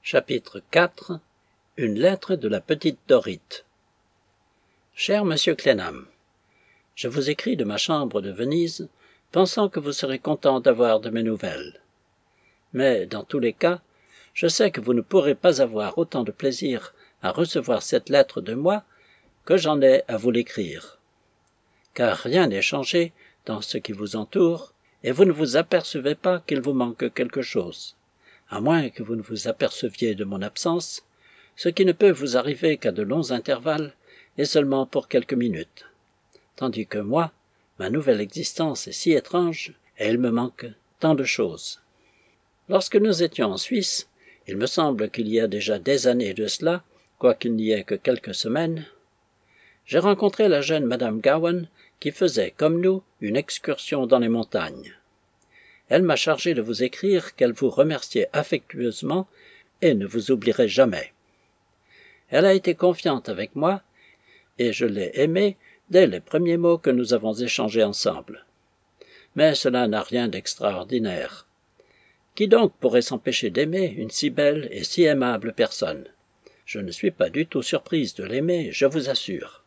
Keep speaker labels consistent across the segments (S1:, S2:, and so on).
S1: Chapitre 4 Une lettre de la petite Dorrit. Cher Monsieur Clenham, je vous écris de ma chambre de Venise, pensant que vous serez content d'avoir de mes nouvelles. Mais, dans tous les cas, je sais que vous ne pourrez pas avoir autant de plaisir à recevoir cette lettre de moi que j'en ai à vous l'écrire. Car rien n'est changé dans ce qui vous entoure, et vous ne vous apercevez pas qu'il vous manque quelque chose, à moins que vous ne vous aperceviez de mon absence, ce qui ne peut vous arriver qu'à de longs intervalles et seulement pour quelques minutes. Tandis que moi, ma nouvelle existence est si étrange, et il me manque tant de choses. Lorsque nous étions en Suisse, il me semble qu'il y a déjà des années de cela, quoiqu'il n'y ait que quelques semaines, j'ai rencontré la jeune Madame Gowan qui faisait, comme nous, une excursion dans les montagnes. Elle m'a chargé de vous écrire qu'elle vous remerciait affectueusement et ne vous oublierait jamais. Elle a été confiante avec moi, et je l'ai aimée dès les premiers mots que nous avons échangés ensemble. Mais cela n'a rien d'extraordinaire. Qui donc pourrait s'empêcher d'aimer une si belle et si aimable personne? Je ne suis pas du tout surprise de l'aimer, je vous assure.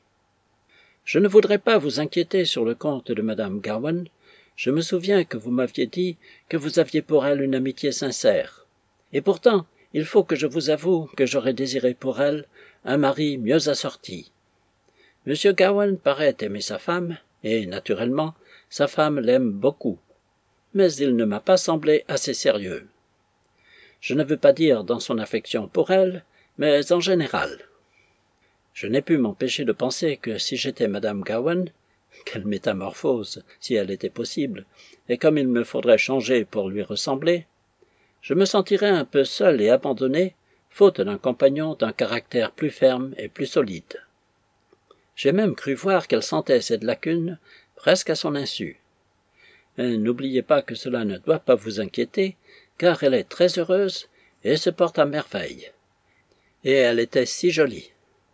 S1: Je ne voudrais pas vous inquiéter sur le compte de Madame Gowan. Je me souviens que vous m'aviez dit que vous aviez pour elle une amitié sincère. Et pourtant, il faut que je vous avoue que j'aurais désiré pour elle un mari mieux assorti. M. Gowan paraît aimer sa femme, et, naturellement, sa femme l'aime beaucoup. Mais il ne m'a pas semblé assez sérieux. Je ne veux pas dire dans son affection pour elle, mais en général. Je n'ai pu m'empêcher de penser que si j'étais Madame Gowan, quelle métamorphose, si elle était possible, et comme il me faudrait changer pour lui ressembler, je me sentirais un peu seul et abandonné, faute d'un compagnon d'un caractère plus ferme et plus solide. J'ai même cru voir qu'elle sentait cette lacune presque à son insu. Mais n'oubliez pas que cela ne doit pas vous inquiéter, car elle est très heureuse et se porte à merveille. Et elle était si jolie.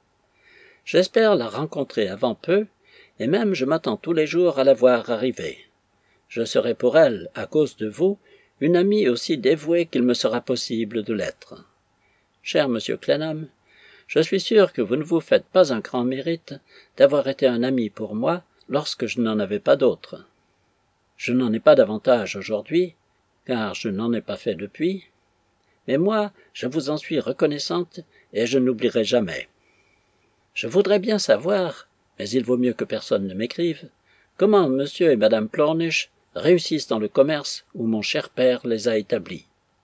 S1: J'espère la rencontrer avant peu, et même je m'attends tous les jours à la voir arriver. Je serai pour elle, à cause de vous, une amie aussi dévouée qu'il me sera possible de l'être. Cher Monsieur Clenham, je suis sûr que vous ne vous faites pas un grand mérite d'avoir été un ami pour moi lorsque je n'en avais pas d'autre. Je n'en ai pas davantage aujourd'hui, car je n'en ai pas fait depuis, mais moi, je vous en suis reconnaissante et je n'oublierai jamais. Je voudrais bien savoir, mais il vaut mieux que personne ne m'écrive, comment Monsieur et Madame Plornish réussissent dans le commerce où mon cher père les a établis.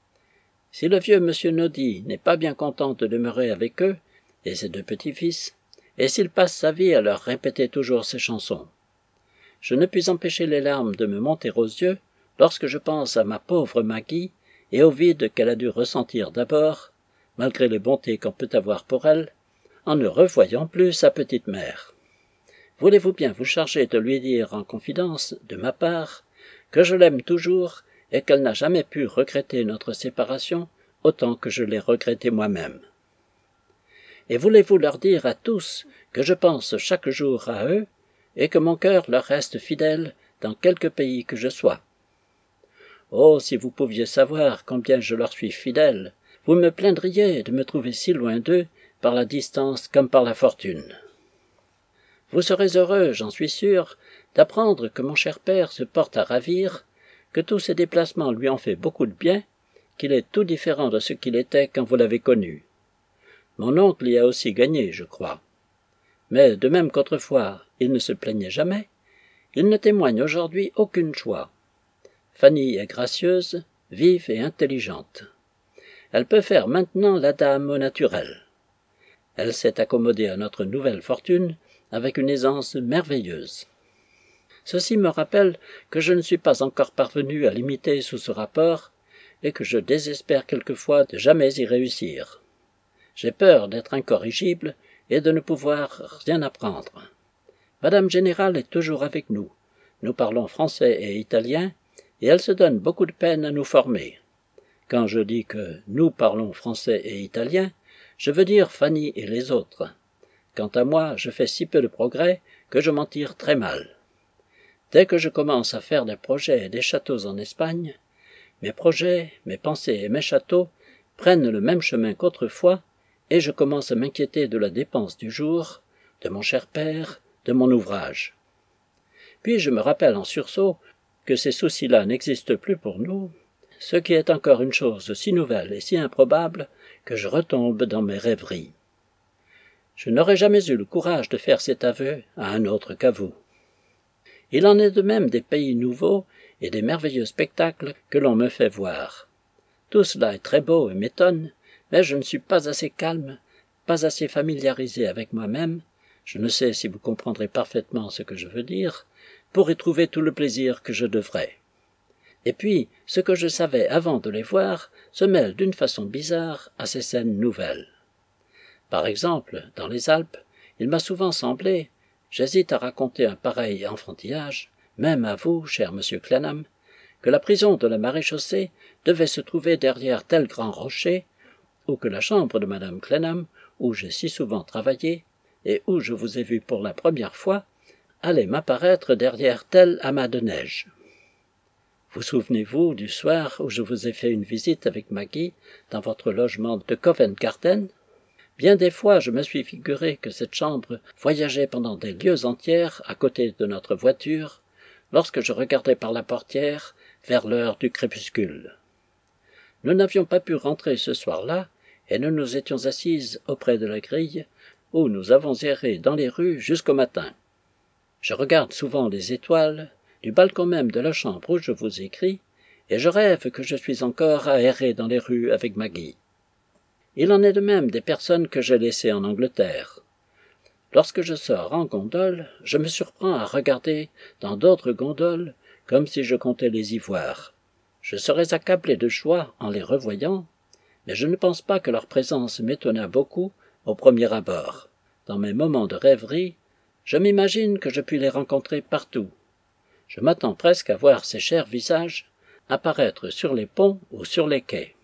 S1: Si le vieux Monsieur Noddy n'est pas bien content de demeurer avec eux et ses deux petits-fils, et s'il passe sa vie à leur répéter toujours ses chansons, je ne puis empêcher les larmes de me monter aux yeux lorsque je pense à ma pauvre Maggie et au vide qu'elle a dû ressentir d'abord, malgré les bontés qu'on peut avoir pour elle, en ne revoyant plus sa petite mère. Voulez-vous bien vous charger de lui dire en confidence, de ma part, que je l'aime toujours et qu'elle n'a jamais pu regretter notre séparation autant que je l'ai regretté moi-même. Et voulez-vous leur dire à tous que je pense chaque jour à eux et que mon cœur leur reste fidèle dans quelque pays que je sois. Oh, si vous pouviez savoir combien je leur suis fidèle, vous me plaindriez de me trouver si loin d'eux par la distance comme par la fortune. Vous serez heureux, j'en suis sûr, d'apprendre que mon cher père se porte à ravir, que tous ces déplacements lui ont fait beaucoup de bien, qu'il est tout différent de ce qu'il était quand vous l'avez connu. Mon oncle y a aussi gagné, je crois. Mais de même qu'autrefois, il ne se plaignait jamais, il ne témoigne aujourd'hui aucune joie. Fanny est gracieuse, vive et intelligente. Elle peut faire maintenant la dame au naturel. Elle s'est accommodée à notre nouvelle fortune avec une aisance merveilleuse. Ceci me rappelle que je ne suis pas encore parvenu à l'imiter sous ce rapport et que je désespère quelquefois de jamais y réussir. J'ai peur d'être incorrigible et de ne pouvoir rien apprendre. Madame Générale est toujours avec nous. Nous parlons français et italien et elle se donne beaucoup de peine à nous former. Quand je dis que nous parlons français et italien, je veux dire Fanny et les autres. Quant à moi, je fais si peu de progrès que je m'en tire très mal. Dès que je commence à faire des projets et des châteaux en Espagne, mes projets, mes pensées et mes châteaux prennent le même chemin qu'autrefois, et je commence à m'inquiéter de la dépense du jour, de mon cher père, de mon ouvrage. Puis je me rappelle en sursaut que ces soucis-là n'existent plus pour nous, ce qui est encore une chose si nouvelle et si improbable que je retombe dans mes rêveries. Je n'aurais jamais eu le courage de faire cet aveu à un autre qu'à vous. Il en est de même des pays nouveaux et des merveilleux spectacles que l'on me fait voir. Tout cela est très beau et m'étonne, mais je ne suis pas assez calme, pas assez familiarisé avec moi-même, je ne sais si vous comprendrez parfaitement ce que je veux dire, pour y trouver tout le plaisir que je devrais. Et puis, ce que je savais avant de les voir se mêle d'une façon bizarre à ces scènes nouvelles. Par exemple, dans les Alpes, il m'a souvent semblé, j'hésite à raconter un pareil enfantillage, même à vous, cher monsieur Clennam, que la prison de la maréchaussée devait se trouver derrière tel grand rocher, ou que la chambre de madame Clennam, où j'ai si souvent travaillé, et où je vous ai vu pour la première fois, allait m'apparaître derrière tel amas de neige. Vous souvenez-vous du soir où je vous ai fait une visite avec Maggie dans votre logement de Covent Garden? Bien des fois je me suis figuré que cette chambre voyageait pendant des lieues entières à côté de notre voiture, lorsque je regardais par la portière vers l'heure du crépuscule. Nous n'avions pas pu rentrer ce soir-là, et nous nous étions assises auprès de la grille, où nous avons erré dans les rues jusqu'au matin. Je regarde souvent les étoiles, du balcon même de la chambre où je vous écris, et je rêve que je suis encore à errer dans les rues avec Maggie. Il en est de même des personnes que j'ai laissées en Angleterre. Lorsque je sors en gondole, je me surprends à regarder dans d'autres gondoles comme si je comptais les y voir. Je serais accablé de joie en les revoyant, mais je ne pense pas que leur présence m'étonnât beaucoup au premier abord. Dans mes moments de rêverie, je m'imagine que je puis les rencontrer partout. Je m'attends presque à voir ces chers visages apparaître sur les ponts ou sur les quais.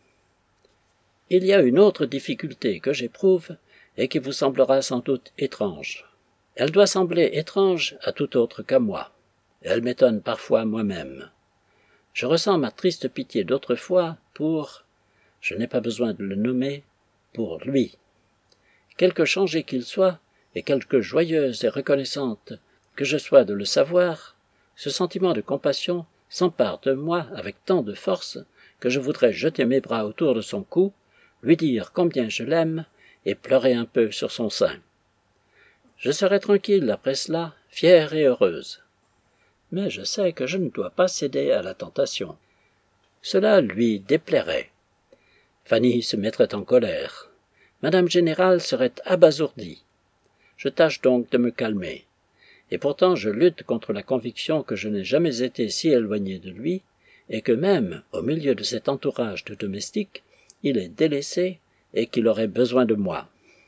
S1: Il y a une autre difficulté que j'éprouve et qui vous semblera sans doute étrange. Elle doit sembler étrange à tout autre qu'à moi. Elle m'étonne parfois moi-même. Je ressens ma triste pitié d'autrefois pour, je n'ai pas besoin de le nommer, pour lui. Quelque changé qu'il soit, et quelque joyeuse et reconnaissante que je sois de le savoir, ce sentiment de compassion s'empare de moi avec tant de force que je voudrais jeter mes bras autour de son cou, lui dire combien je l'aime et pleurer un peu sur son sein. Je serai tranquille après cela, fière et heureuse. Mais je sais que je ne dois pas céder à la tentation. Cela lui déplairait. Fanny se mettrait en colère. Madame Générale serait abasourdie. Je tâche donc de me calmer. Et pourtant je lutte contre la conviction que je n'ai jamais été si éloigné de lui, et que même, au milieu de cet entourage de domestiques, il est délaissé et qu'il aurait besoin de moi.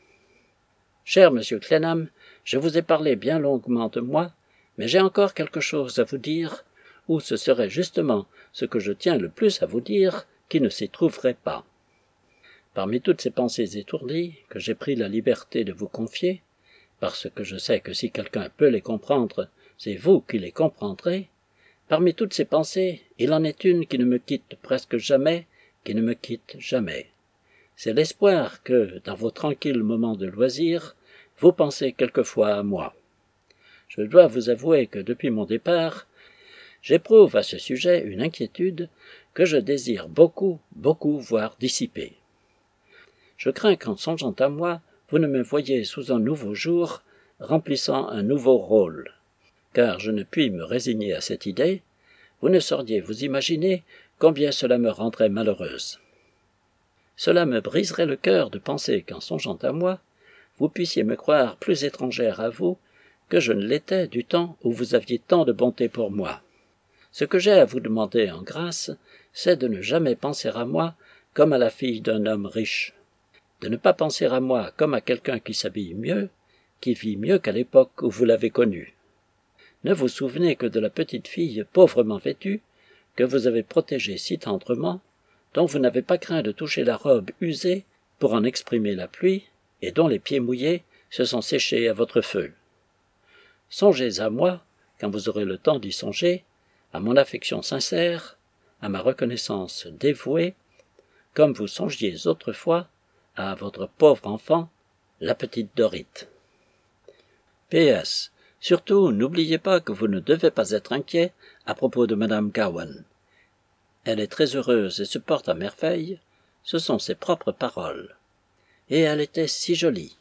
S1: Cher monsieur Clennam, je vous ai parlé bien longuement de moi, mais j'ai encore quelque chose à vous dire, ou ce serait justement ce que je tiens le plus à vous dire qui ne s'y trouverait pas. Parmi toutes ces pensées étourdies que j'ai pris la liberté de vous confier, parce que je sais que si quelqu'un peut les comprendre, c'est vous qui les comprendrez, parmi toutes ces pensées, il en est une qui ne me quitte presque jamais, qui ne me quitte jamais. C'est l'espoir que, dans vos tranquilles moments de loisir, vous pensez quelquefois à moi. Je dois vous avouer que depuis mon départ, j'éprouve à ce sujet une inquiétude que je désire beaucoup, beaucoup voir dissipée. Je crains qu'en songeant à moi, vous ne me voyiez sous un nouveau jour, remplissant un nouveau rôle. Car je ne puis me résigner à cette idée, vous ne sauriez vous imaginer combien cela me rendrait malheureuse. Cela me briserait le cœur de penser qu'en songeant à moi, vous puissiez me croire plus étrangère à vous que je ne l'étais du temps où vous aviez tant de bonté pour moi. Ce que j'ai à vous demander en grâce, c'est de ne jamais penser à moi comme à la fille d'un homme riche, de ne pas penser à moi comme à quelqu'un qui s'habille mieux, qui vit mieux qu'à l'époque où vous l'avez connu. Ne vous souvenez que de la petite fille pauvrement vêtue, que vous avez protégée si tendrement, dont vous n'avez pas craint de toucher la robe usée pour en exprimer la pluie, et dont les pieds mouillés se sont séchés à votre feu. Songez à moi, quand vous aurez le temps d'y songer, à mon affection sincère, à ma reconnaissance dévouée, comme vous songiez autrefois à votre pauvre enfant, la petite Dorrit. PS. Surtout, n'oubliez pas que vous ne devez pas être inquiet à propos de Madame Gowan. Elle est très heureuse et se porte à merveille, ce sont ses propres paroles. Et elle était si jolie.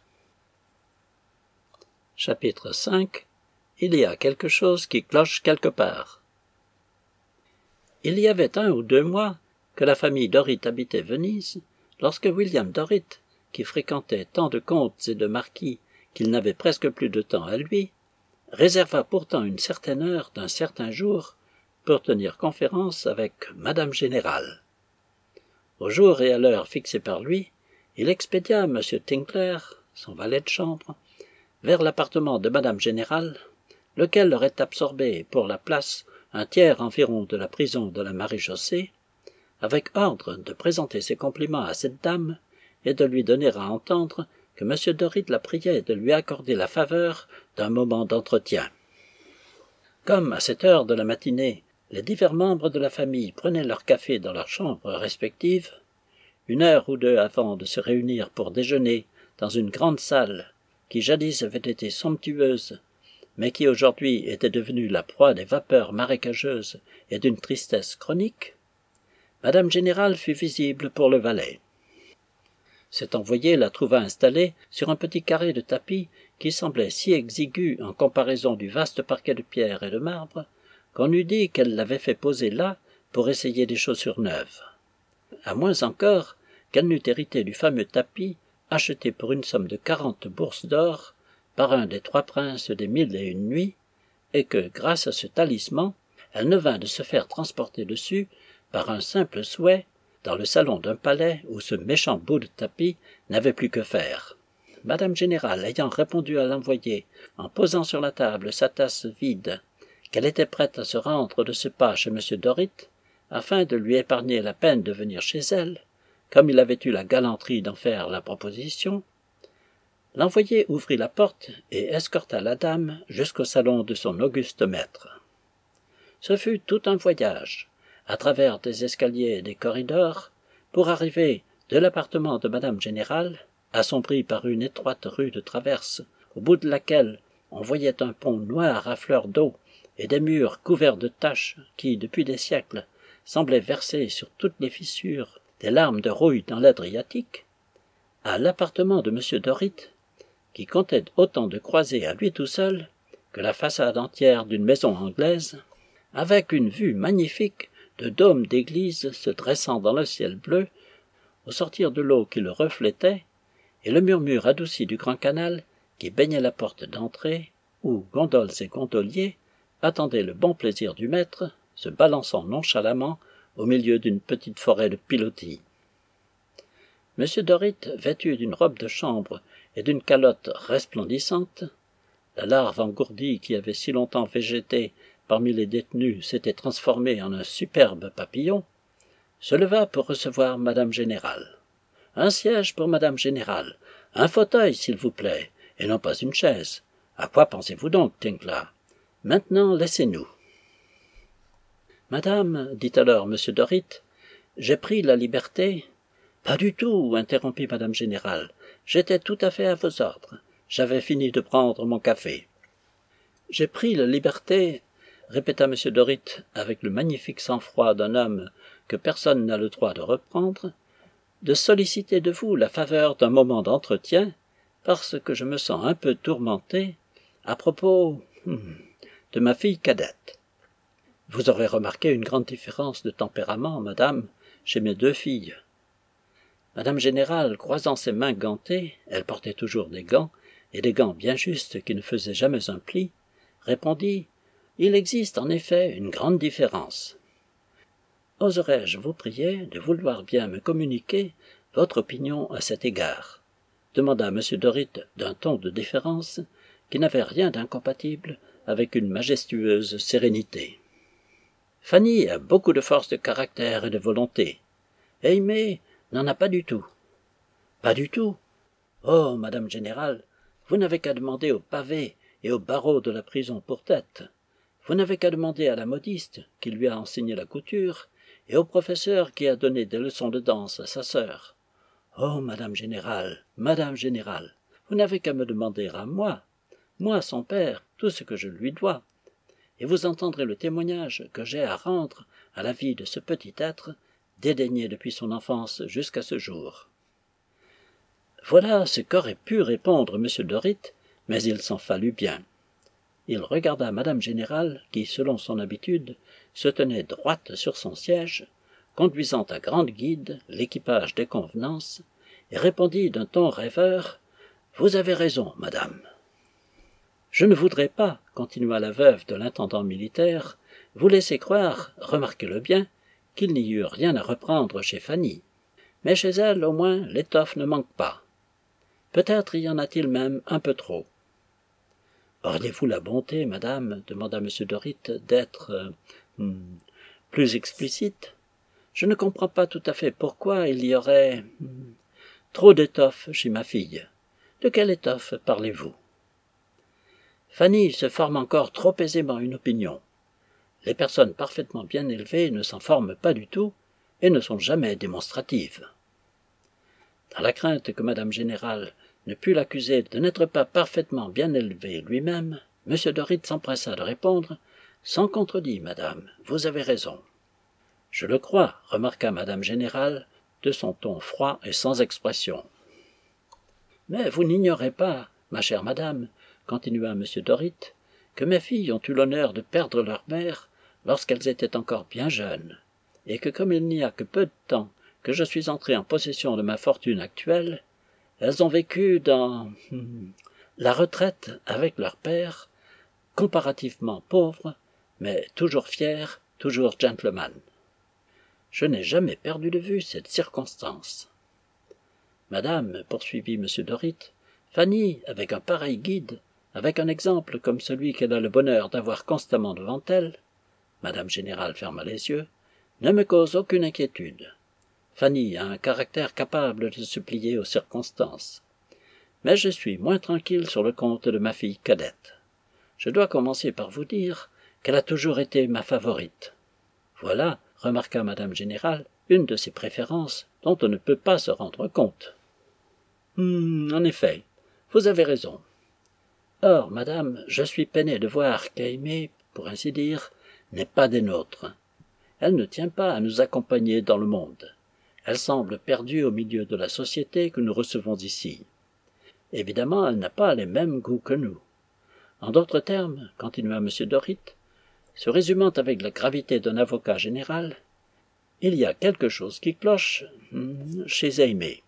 S1: Chapitre 5. Il y a quelque chose qui cloche quelque part. Il y avait 1 ou 2 mois que la famille Dorrit habitait Venise, lorsque William Dorrit, qui fréquentait tant de comtes et de marquis qu'il n'avait presque plus de temps à lui, réserva pourtant une certaine heure d'un certain jour pour tenir conférence avec Madame Générale. Au jour et à l'heure fixés par lui, il expédia M. Tinkler, son valet de chambre, vers l'appartement de Madame Générale, lequel leur est absorbé pour la place un tiers environ de la prison de la Maréchaussée, avec ordre de présenter ses compliments à cette dame et de lui donner à entendre que M. Dorrit la priait de lui accorder la faveur d'un moment d'entretien. Comme à cette heure de la matinée, les divers membres de la famille prenaient leur café dans leurs chambres respectives, 1 heure ou 2 avant de se réunir pour déjeuner dans une grande salle qui jadis avait été somptueuse, mais qui aujourd'hui était devenue la proie des vapeurs marécageuses et d'une tristesse chronique, Madame Générale fut visible pour le valet. Cet envoyé la trouva installée sur un petit carré de tapis qui semblait si exigu en comparaison du vaste parquet de pierre et de marbre qu'on eût dit qu'elle l'avait fait poser là pour essayer des chaussures neuves. À moins encore qu'elle n'eût hérité du fameux tapis acheté pour une somme de 40 bourses d'or par un des 3 princes des 1001 nuits, et que, grâce à ce talisman, elle ne vint de se faire transporter dessus par un simple souhait dans le salon d'un palais où ce méchant bout de tapis n'avait plus que faire. Madame Générale ayant répondu à l'envoyé en posant sur la table sa tasse vide, qu'elle était prête à se rendre de ce pas chez M. Dorrit, afin de lui épargner la peine de venir chez elle, comme il avait eu la galanterie d'en faire la proposition, l'envoyé ouvrit la porte et escorta la dame jusqu'au salon de son auguste maître. Ce fut tout un voyage, à travers des escaliers et des corridors, pour arriver de l'appartement de Madame Générale, assombri par une étroite rue de traverse, au bout de laquelle on voyait un pont noir à fleur d'eau et des murs couverts de taches qui, depuis des siècles, semblaient verser sur toutes les fissures des larmes de rouille dans l'Adriatique, à l'appartement de M. Dorrit, qui comptait autant de croisées à lui tout seul que la façade entière d'une maison anglaise, avec une vue magnifique de dômes d'église se dressant dans le ciel bleu, au sortir de l'eau qui le reflétait, et le murmure adouci du grand canal qui baignait la porte d'entrée, où gondoles et gondoliers attendaient le bon plaisir du maître, se balançant nonchalamment au milieu d'une petite forêt de pilotis. M. Dorrit, vêtu d'une robe de chambre et d'une calotte resplendissante, la larve engourdie qui avait si longtemps végété parmi les détenus s'était transformée en un superbe papillon, se leva pour recevoir Madame Générale. « Un siège pour Madame Générale, un fauteuil, s'il vous plaît, et non pas une chaise. À quoi pensez-vous donc, Tinkler? Maintenant, laissez-nous. » « Madame, dit alors M. Dorrit, j'ai pris la liberté. »« Pas du tout, interrompit Madame Générale. J'étais tout à fait à vos ordres. J'avais fini de prendre mon café. »« J'ai pris la liberté, répéta M. Dorrit avec le magnifique sang-froid d'un homme que personne n'a le droit de reprendre, de solliciter de vous la faveur d'un moment d'entretien, parce que je me sens un peu tourmenté à propos de ma fille cadette. Vous aurez remarqué une grande différence de tempérament, madame, chez mes 2 filles. Madame Générale, croisant ses mains gantées, elle portait toujours des gants, et des gants bien justes qui ne faisaient jamais un pli, répondit « Il existe en effet une grande différence. Oserais-je vous prier de vouloir bien me communiquer votre opinion à cet égard ?» demanda M. Dorrit d'un ton de déférence qui n'avait rien d'incompatible avec une majestueuse sérénité. Fanny a beaucoup de force de caractère et de volonté. Aimée n'en a pas du tout. Pas du tout. Oh, Madame Générale, vous n'avez qu'à demander au pavé et au barreau de la prison pour tête. Vous n'avez qu'à demander à la modiste qui lui a enseigné la couture, et au professeur qui a donné des leçons de danse à sa sœur. Oh, Madame Générale, vous n'avez qu'à me demander à moi, son père, tout ce que je lui dois, et vous entendrez le témoignage que j'ai à rendre à la vie de ce petit être, dédaigné depuis son enfance jusqu'à ce jour. » Voilà ce qu'aurait pu répondre M. Dorit, mais il s'en fallut bien. Il regarda Madame Générale, qui, selon son habitude, se tenait droite sur son siège, conduisant à grande guide l'équipage des convenances, et répondit d'un ton rêveur « Vous avez raison, madame. » « Je ne voudrais pas, continua la veuve de l'intendant militaire, vous laisser croire, remarquez-le bien, qu'il n'y eut rien à reprendre chez Fanny. Mais chez elle, au moins, l'étoffe ne manque pas. Peut-être y en a-t-il même un peu trop. »« Auriez-vous la bonté, madame, demanda M. Dorit, d'être plus explicite? Je ne comprends pas tout à fait pourquoi il y aurait trop d'étoffe chez ma fille. De quelle étoffe parlez-vous? » Fanny se forme encore trop aisément une opinion. Les personnes parfaitement bien élevées ne s'en forment pas du tout et ne sont jamais démonstratives. Dans la crainte que Madame Générale ne pût l'accuser de n'être pas parfaitement bien élevé lui-même, M. Dorit s'empressa de répondre « Sans contredit, madame, vous avez raison. »« Je le crois, remarqua Madame Générale, de son ton froid et sans expression. »« Mais vous n'ignorez pas, ma chère madame, continua M. Dorit, que mes filles ont eu l'honneur de perdre leur mère lorsqu'elles étaient encore bien jeunes, et que comme il n'y a que peu de temps que je suis entré en possession de ma fortune actuelle, elles ont vécu dans la retraite avec leur père, comparativement pauvre, mais toujours fier, toujours gentleman. Je n'ai jamais perdu de vue cette circonstance. Madame, poursuivit M. Dorit, Fanny, avec un pareil guide, avec un exemple comme celui qu'elle a le bonheur d'avoir constamment devant elle, Madame Générale ferma les yeux, ne me cause aucune inquiétude. Fanny a un caractère capable de se plier aux circonstances. Mais je suis moins tranquille sur le compte de ma fille cadette. Je dois commencer par vous dire qu'elle a toujours été ma favorite. Voilà, remarqua Madame Générale, une de ses préférences dont on ne peut pas se rendre compte. En effet, vous avez raison. Or, madame, je suis peiné de voir qu'Aimée, pour ainsi dire, n'est pas des nôtres. Elle ne tient pas à nous accompagner dans le monde. Elle semble perdue au milieu de la société que nous recevons ici. Évidemment, elle n'a pas les mêmes goûts que nous. En d'autres termes, continua M. Dorit, se résumant avec la gravité d'un avocat général, il y a quelque chose qui cloche chez Aimée.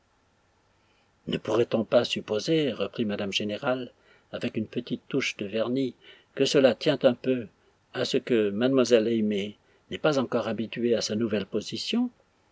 S1: Ne pourrait-on pas supposer, reprit Madame Générale, avec une petite touche de vernis, que cela tient un peu à ce que mademoiselle Aimée n'est pas encore habituée à sa nouvelle position?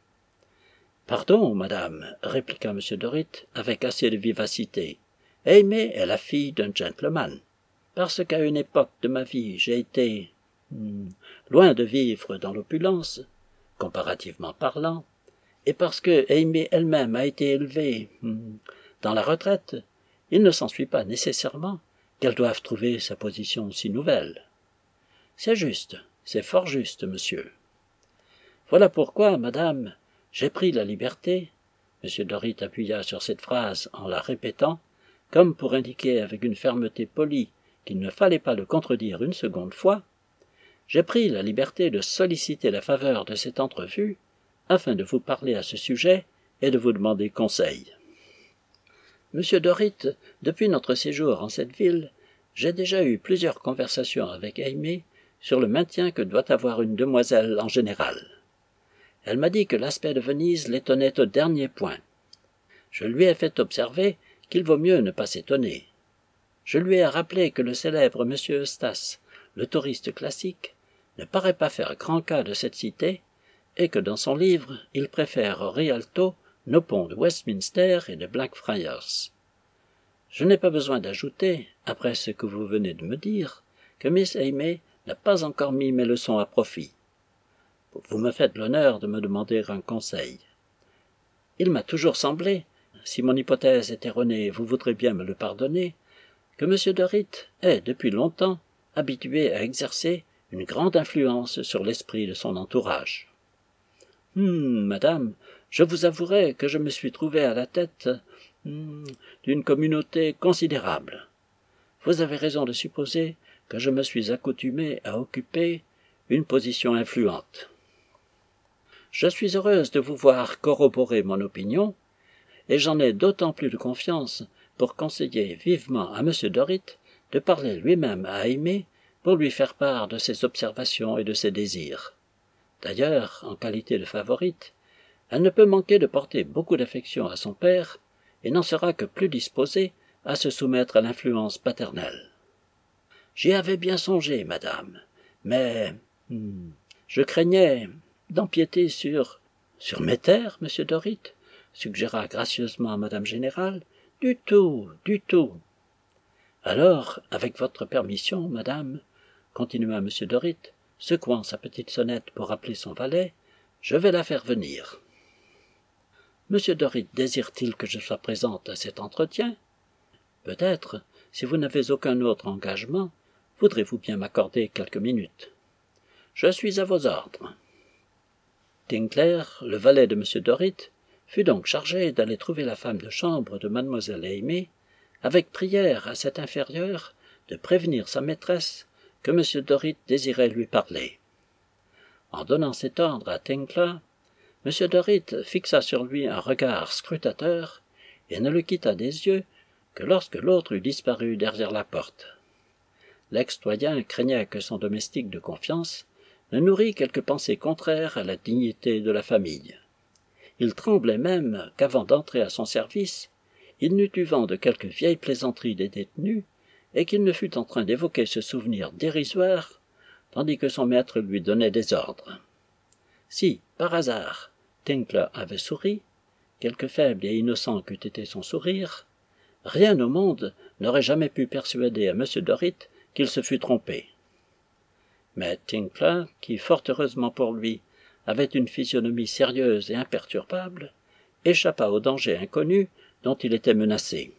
S1: Pardon, madame, répliqua M. Dorit avec assez de vivacité. Aimée est la fille d'un gentleman. Parce qu'à une époque de ma vie j'ai été loin de vivre dans l'opulence, comparativement parlant, et parce que Aimée elle-même a été élevée dans la retraite, il ne s'ensuit pas nécessairement qu'elle doive trouver sa position si nouvelle. C'est juste, c'est fort juste, monsieur. Voilà pourquoi, madame, j'ai pris la liberté, M. Dorit appuya sur cette phrase en la répétant, comme pour indiquer avec une fermeté polie qu'il ne fallait pas le contredire une seconde fois, j'ai pris la liberté de solliciter la faveur de cette entrevue afin de vous parler à ce sujet et de vous demander conseil. Monsieur Dorit, depuis notre séjour en cette ville, j'ai déjà eu plusieurs conversations avec Aimée sur le maintien que doit avoir une demoiselle en général. Elle m'a dit que l'aspect de Venise l'étonnait au dernier point. Je lui ai fait observer qu'il vaut mieux ne pas s'étonner. Je lui ai rappelé que le célèbre monsieur Eustace, le touriste classique, ne paraît pas faire grand cas de cette cité, et que dans son livre, il préfère au Rialto nos ponts de Westminster et de Blackfriars. Je n'ai pas besoin d'ajouter, après ce que vous venez de me dire, que Miss Aimée n'a pas encore mis mes leçons à profit. Vous me faites l'honneur de me demander un conseil. Il m'a toujours semblé, si mon hypothèse est erronée, vous voudrez bien me le pardonner, que M. Dorit est, depuis longtemps, habitué à exercer une grande influence sur l'esprit de son entourage. Madame, je vous avouerai que je me suis trouvé à la tête d'une communauté considérable. Vous avez raison de supposer que je me suis accoutumé à occuper une position influente. Je suis heureuse de vous voir corroborer mon opinion, et j'en ai d'autant plus de confiance pour conseiller vivement à M. Dorit de parler lui-même à Aimée pour lui faire part de ses observations et de ses désirs. D'ailleurs, en qualité de favorite, elle ne peut manquer de porter beaucoup d'affection à son père et n'en sera que plus disposée à se soumettre à l'influence paternelle. J'y avais bien songé, madame, mais je craignais d'empiéter sur mes terres, monsieur Dorit, suggéra gracieusement madame Générale. Du tout, du tout. Alors, avec votre permission, madame, continua monsieur Dorit, secouant sa petite sonnette pour appeler son valet, je vais la faire venir. Monsieur Dorit désire-t-il que je sois présente à cet entretien? Peut-être, si vous n'avez aucun autre engagement, voudrez-vous bien m'accorder quelques minutes? Je suis à vos ordres. Tinkler, le valet de monsieur Dorit, fut donc chargé d'aller trouver la femme de chambre de mademoiselle Aimée, avec prière à cette inférieure de prévenir sa maîtresse que M. Dorit désirait lui parler. En donnant cet ordre à Tinkler, M. Dorit fixa sur lui un regard scrutateur et ne le quitta des yeux que lorsque l'autre eut disparu derrière la porte. L'ex-doyen craignait que son domestique de confiance ne nourrît quelques pensées contraires à la dignité de la famille. Il tremblait même qu'avant d'entrer à son service, il n'eût eu vent de quelque vieille plaisanterie des détenus et qu'il ne fût en train d'évoquer ce souvenir dérisoire, tandis que son maître lui donnait des ordres. Si, par hasard, Tinkler avait souri, quelque faible et innocent qu'eût été son sourire, rien au monde n'aurait jamais pu persuader à M. Dorit qu'il se fût trompé. Mais Tinkler, qui, fort heureusement pour lui, avait une physionomie sérieuse et imperturbable, échappa au danger inconnu dont il était menacé.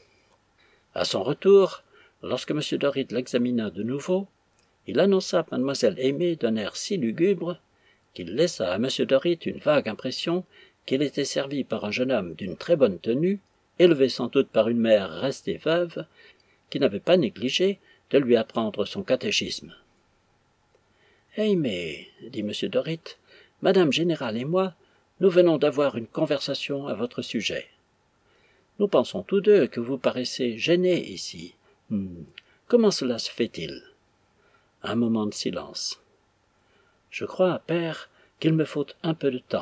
S1: À son retour, lorsque M. Dorit l'examina de nouveau, il annonça mademoiselle Aimée d'un air si lugubre qu'il laissa à M. Dorit une vague impression qu'il était servi par un jeune homme d'une très bonne tenue, élevé sans doute par une mère restée veuve, qui n'avait pas négligé de lui apprendre son catéchisme. « Aimée, dit M. Dorit, madame Générale et moi, nous venons d'avoir une conversation à votre sujet. Nous pensons tous deux que vous paraissez gênée ici. Comment cela se fait-il » Un moment de silence. « Je crois, père, qu'il me faut un peu de temps. »«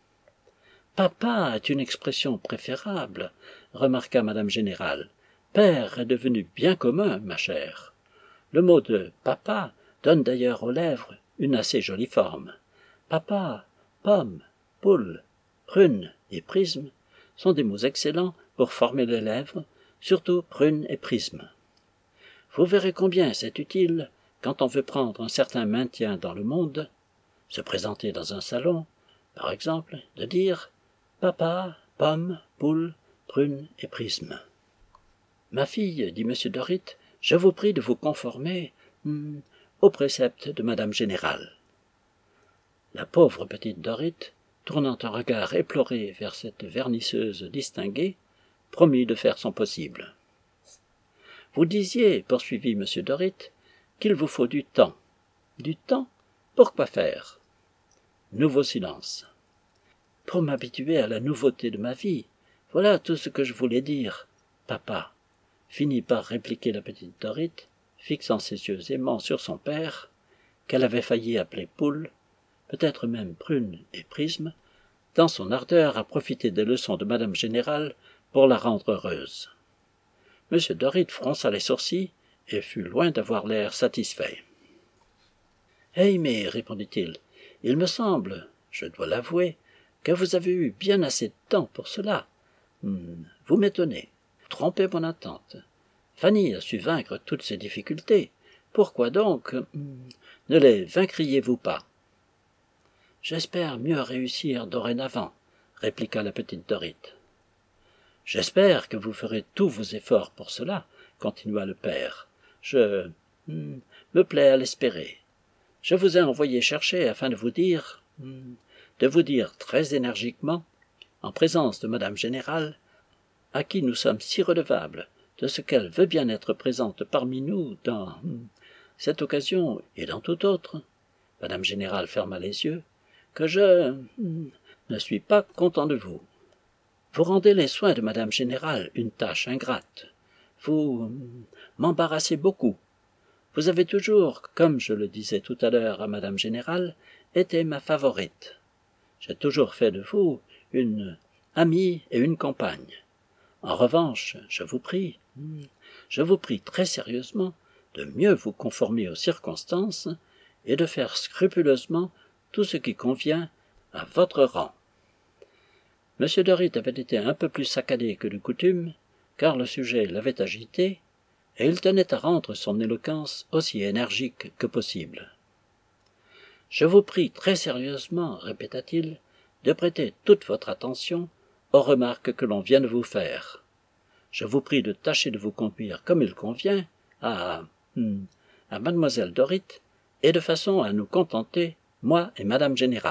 S1: Papa est une expression préférable, » remarqua madame Générale. « Père est devenu bien commun, ma chère. Le mot de papa donne d'ailleurs aux lèvres une assez jolie forme. Papa, pomme, poule, prune et prisme sont des mots excellents pour former les lèvres, surtout prune et prisme. Vous verrez combien c'est utile quand on veut prendre un certain maintien dans le monde, se présenter dans un salon, par exemple, de dire « Papa, pomme, poule, prune et prisme ». Ma fille, dit M. Dorit, je vous prie de vous conformer au précepte de madame Générale. La pauvre petite Dorit, tournant un regard éploré vers cette vernisseuse distinguée, promit de faire son possible. Vous disiez, poursuivit M. Dorit, qu'il vous faut du temps. Du temps? Pour quoi faire? Nouveau silence. Pour m'habituer à la nouveauté de ma vie. Voilà tout ce que je voulais dire, papa, finit par répliquer la petite Dorit, fixant ses yeux aimants sur son père, qu'elle avait failli appeler poule, peut-être même prune et prisme, dans son ardeur à profiter des leçons de madame Générale pour la rendre heureuse. M. Dorit fronça les sourcils et fut loin d'avoir l'air satisfait. « Aimée, répondit-il, il me semble, je dois l'avouer, que vous avez eu bien assez de temps pour cela. Vous m'étonnez, vous trompez mon attente. Fanny a su vaincre toutes ces difficultés. Pourquoi donc ne les vaincriez-vous pas ?»« J'espère mieux réussir dorénavant, » répliqua la petite Dorit. « J'espère que vous ferez tous vos efforts pour cela, » continua le père. « Je me plais à l'espérer. Je vous ai envoyé chercher afin de vous dire de vous dire très énergiquement, en présence de Madame Générale, à qui nous sommes si redevables de ce qu'elle veut bien être présente parmi nous dans cette occasion et dans toute autre, Madame Générale ferma les yeux, que je ne suis pas content de vous. Vous rendez les soins de Madame Générale une tâche ingrate. Vous m'embarrassez beaucoup. Vous avez toujours, comme je le disais tout à l'heure à Madame Générale, été ma favorite. J'ai toujours fait de vous une amie et une compagne. En revanche, je vous prie très sérieusement de mieux vous conformer aux circonstances et de faire scrupuleusement tout ce qui convient à votre rang. M. Dorit avait été un peu plus saccadé que de coutume, car le sujet l'avait agité, et il tenait à rendre son éloquence aussi énergique que possible. « Je vous prie très sérieusement, répéta-t-il, de prêter toute votre attention aux remarques que l'on vient de vous faire. Je vous prie de tâcher de vous conduire comme il convient à Mademoiselle Dorit, et de façon à nous contenter, moi et Madame Générale. »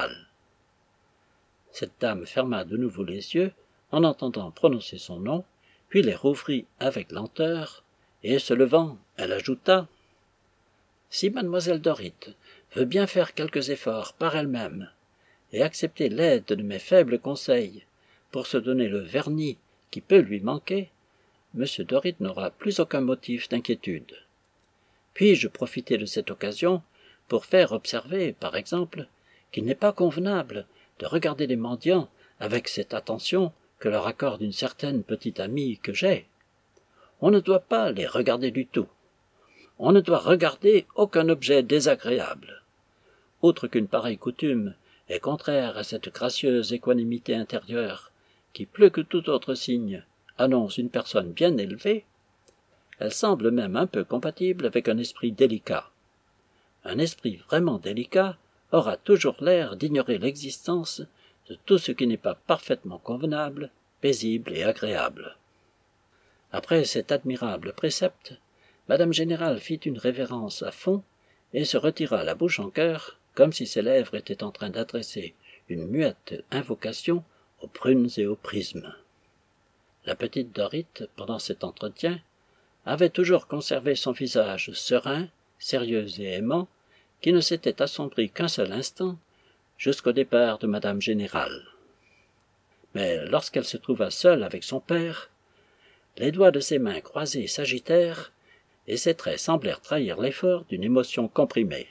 S1: Cette dame ferma de nouveau les yeux en entendant prononcer son nom, puis les rouvrit avec lenteur, et se levant, elle ajouta « Si Mademoiselle Dorit veut bien faire quelques efforts par elle-même et accepter l'aide de mes faibles conseils pour se donner le vernis qui peut lui manquer, M. Dorit n'aura plus aucun motif d'inquiétude. Puis-je profiter de cette occasion pour faire observer, par exemple, qu'il n'est pas convenable de regarder les mendiants avec cette attention que leur accorde une certaine petite amie que j'ai. On ne doit pas les regarder du tout. On ne doit regarder aucun objet désagréable. Outre qu'une pareille coutume est contraire à cette gracieuse équanimité intérieure qui, plus que tout autre signe, annonce une personne bien élevée, elle semble même un peu compatible avec un esprit délicat. Un esprit vraiment délicat aura toujours l'air d'ignorer l'existence de tout ce qui n'est pas parfaitement convenable, paisible et agréable. Après cet admirable précepte, Madame Générale fit une révérence à fond et se retira la bouche en cœur, comme si ses lèvres étaient en train d'adresser une muette invocation aux prunes et aux prismes. La petite Dorit, pendant cet entretien, avait toujours conservé son visage serein, sérieux et aimant, qui ne s'était assombri qu'un seul instant, jusqu'au départ de Madame Générale. Mais lorsqu'elle se trouva seule avec son père, les doigts de ses mains croisées s'agitèrent, et ses traits semblèrent trahir l'effort d'une émotion comprimée.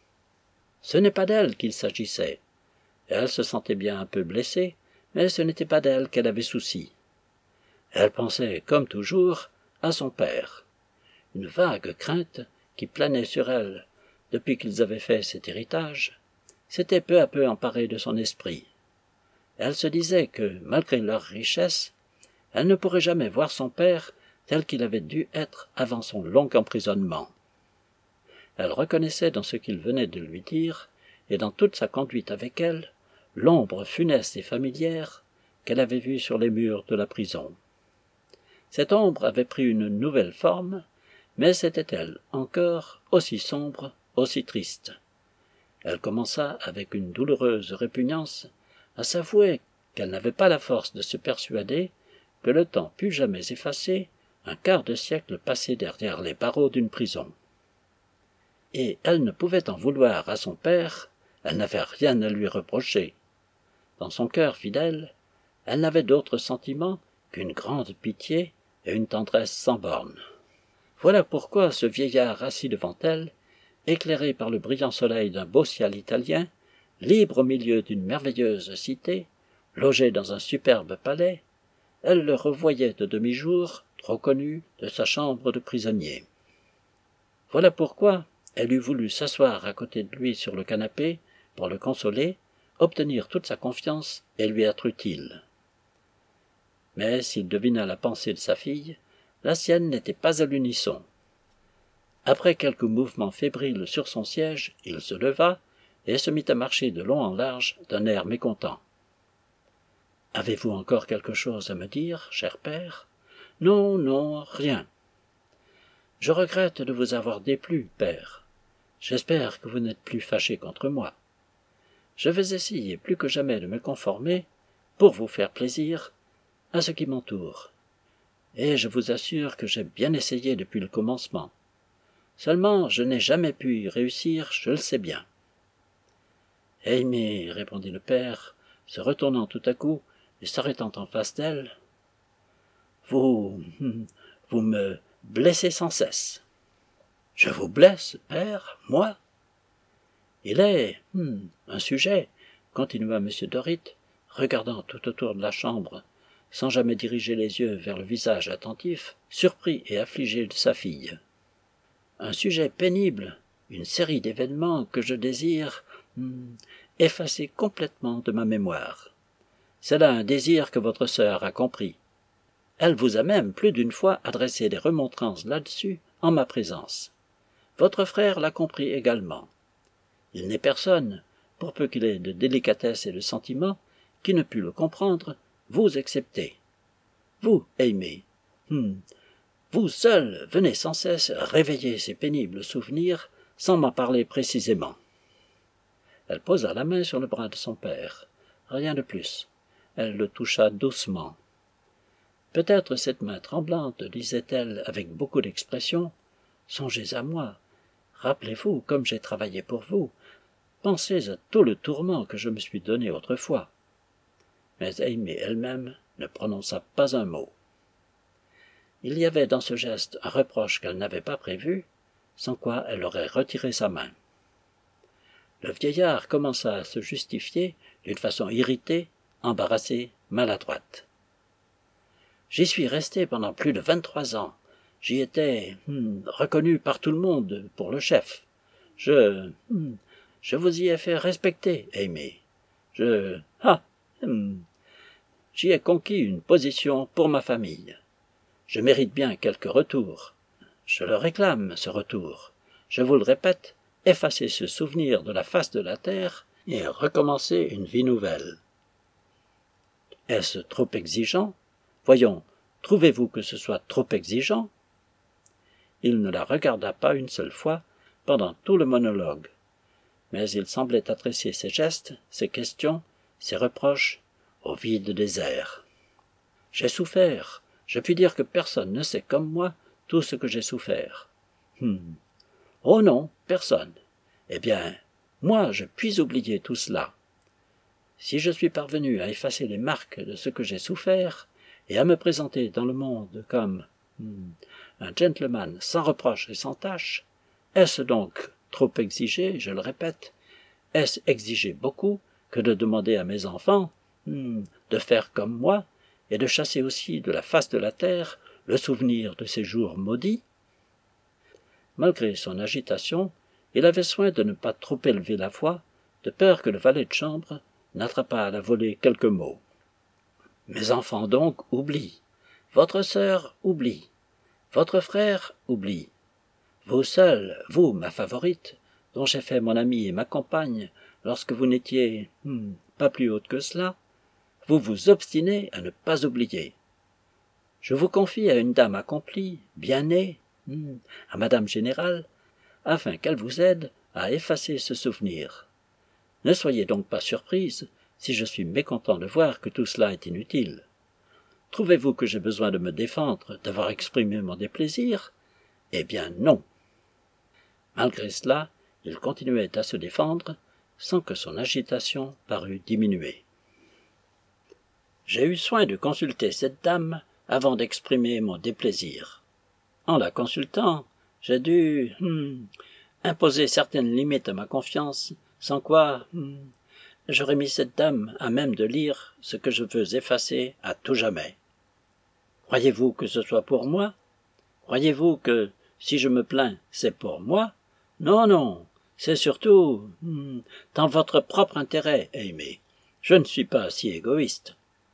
S1: Ce n'est pas d'elle qu'il s'agissait. Elle se sentait bien un peu blessée, mais ce n'était pas d'elle qu'elle avait souci. Elle pensait, comme toujours, à son père. Une vague crainte, qui planait sur elle depuis qu'ils avaient fait cet héritage, s'était peu à peu emparée de son esprit. Elle se disait que, malgré leur richesse, elle ne pourrait jamais voir son père tel qu'il avait dû être avant son long emprisonnement. Elle reconnaissait dans ce qu'il venait de lui dire, et dans toute sa conduite avec elle, l'ombre funeste et familière qu'elle avait vue sur les murs de la prison. Cette ombre avait pris une nouvelle forme, mais c'était elle encore aussi sombre, aussi triste. Elle commença, avec une douloureuse répugnance, à s'avouer qu'elle n'avait pas la force de se persuader que le temps pût jamais effacer un quart de siècle passé derrière les barreaux d'une prison. Et elle ne pouvait en vouloir à son père, elle n'avait rien à lui reprocher. Dans son cœur fidèle, elle n'avait d'autre sentiment qu'une grande pitié et une tendresse sans bornes. Voilà pourquoi ce vieillard assis devant elle, éclairé par le brillant soleil d'un beau ciel italien, libre au milieu d'une merveilleuse cité, logé dans un superbe palais, elle le revoyait de demi-jour, trop connu, de sa chambre de prisonnier. Voilà pourquoi elle eût voulu s'asseoir à côté de lui sur le canapé pour le consoler, obtenir toute sa confiance et lui être utile. Mais s'il devina la pensée de sa fille, la sienne n'était pas à l'unisson. Après quelques mouvements fébriles sur son siège, il se leva et se mit à marcher de long en large d'un air mécontent. « Avez-vous encore quelque chose à me dire, cher père ? » ?»« Non, non, rien. »« Je regrette de vous avoir déplu, père. J'espère que vous n'êtes plus fâché contre moi. » »« je vais essayer plus que jamais de me conformer, pour vous faire plaisir, à ce qui m'entoure. Et je vous assure que j'ai bien essayé depuis le commencement. Seulement, je n'ai jamais pu y réussir, je le sais bien. « Amy, répondit le père, se retournant tout à coup et s'arrêtant en face d'elle, vous me blessez sans cesse. »« Je vous blesse, père, moi ?»« Il est un sujet, continua M. Dorrit, regardant tout autour de la chambre, sans jamais diriger les yeux vers le visage attentif, surpris et affligé de sa fille. Un sujet pénible, une série d'événements que je désire effacer complètement de ma mémoire. C'est là un désir que votre sœur a compris. Elle vous a même plus d'une fois adressé des remontrances là-dessus en ma présence. Votre frère l'a compris également. Il n'est personne, pour peu qu'il ait de délicatesse et de sentiment, qui ne pût le comprendre, vous excepté. Vous, Amy, vous seul venez sans cesse réveiller ces pénibles souvenirs sans m'en parler précisément. Elle posa la main sur le bras de son père. Rien de plus. Elle le toucha doucement. Peut-être cette main tremblante, disait-elle avec beaucoup d'expression, « Songez à moi. Rappelez-vous comme j'ai travaillé pour vous. Pensez à tout le tourment que je me suis donné autrefois. » Mais Amy elle-même ne prononça pas un mot. Il y avait dans ce geste un reproche qu'elle n'avait pas prévu, sans quoi elle aurait retiré sa main. Le vieillard commença à se justifier d'une façon irritée, embarrassée, maladroite. « J'y suis resté pendant plus de 23 ans. J'y étais reconnu par tout le monde pour le chef. Je vous y ai fait respecter, Amy. J'y ai conquis une position pour ma famille. Je mérite bien quelque retour. Je le réclame, ce retour. Je vous le répète, effacez ce souvenir de la face de la terre et recommencez une vie nouvelle. Est-ce trop exigeant? Voyons, trouvez-vous que ce soit trop exigeant? » Il ne la regarda pas une seule fois pendant tout le monologue, mais il semblait adresser ses gestes, ses questions, ses reproches au vide désert. « J'ai souffert. Je puis dire que personne ne sait comme moi tout ce que j'ai souffert. Oh non, personne. Eh bien, moi, je puis oublier tout cela. Si je suis parvenu à effacer les marques de ce que j'ai souffert et à me présenter dans le monde comme un gentleman sans reproche et sans tache, est-ce donc trop exigé, je le répète, est-ce exiger beaucoup que de demander à mes enfants de faire comme moi et de chasser aussi de la face de la terre le souvenir de ces jours maudits? » Malgré son agitation, il avait soin de ne pas trop élever la voix, de peur que le valet de chambre n'attrapât à la volée quelques mots. « Mes enfants donc oublient. Votre sœur oublie. Votre frère oublie. Vous seul, vous, ma favorite, dont j'ai fait mon amie et ma compagne lorsque vous n'étiez pas plus haute que cela, vous vous obstinez à ne pas oublier. Je vous confie à une dame accomplie, bien née, à Madame Générale, afin qu'elle vous aide à effacer ce souvenir. Ne soyez donc pas surprise si je suis mécontent de voir que tout cela est inutile. Trouvez-vous que j'ai besoin de me défendre d'avoir exprimé mon déplaisir? Eh bien non. » Malgré cela, il continuait à se défendre, sans que son agitation parût diminuer. J'ai eu soin de consulter cette dame avant d'exprimer mon déplaisir. En la consultant, j'ai dû imposer certaines limites à ma confiance, sans quoi j'aurais mis cette dame à même de lire ce que je veux effacer à tout jamais. Croyez-vous que ce soit pour moi? Croyez-vous que, si je me plains, c'est pour moi? Non, non, c'est surtout dans votre propre intérêt, Amy. Je ne suis pas si égoïste. »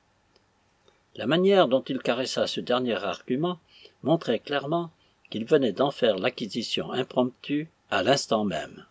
S1: La manière dont il caressa ce dernier argument montrait clairement qu'il venait d'en faire l'acquisition impromptue à l'instant même.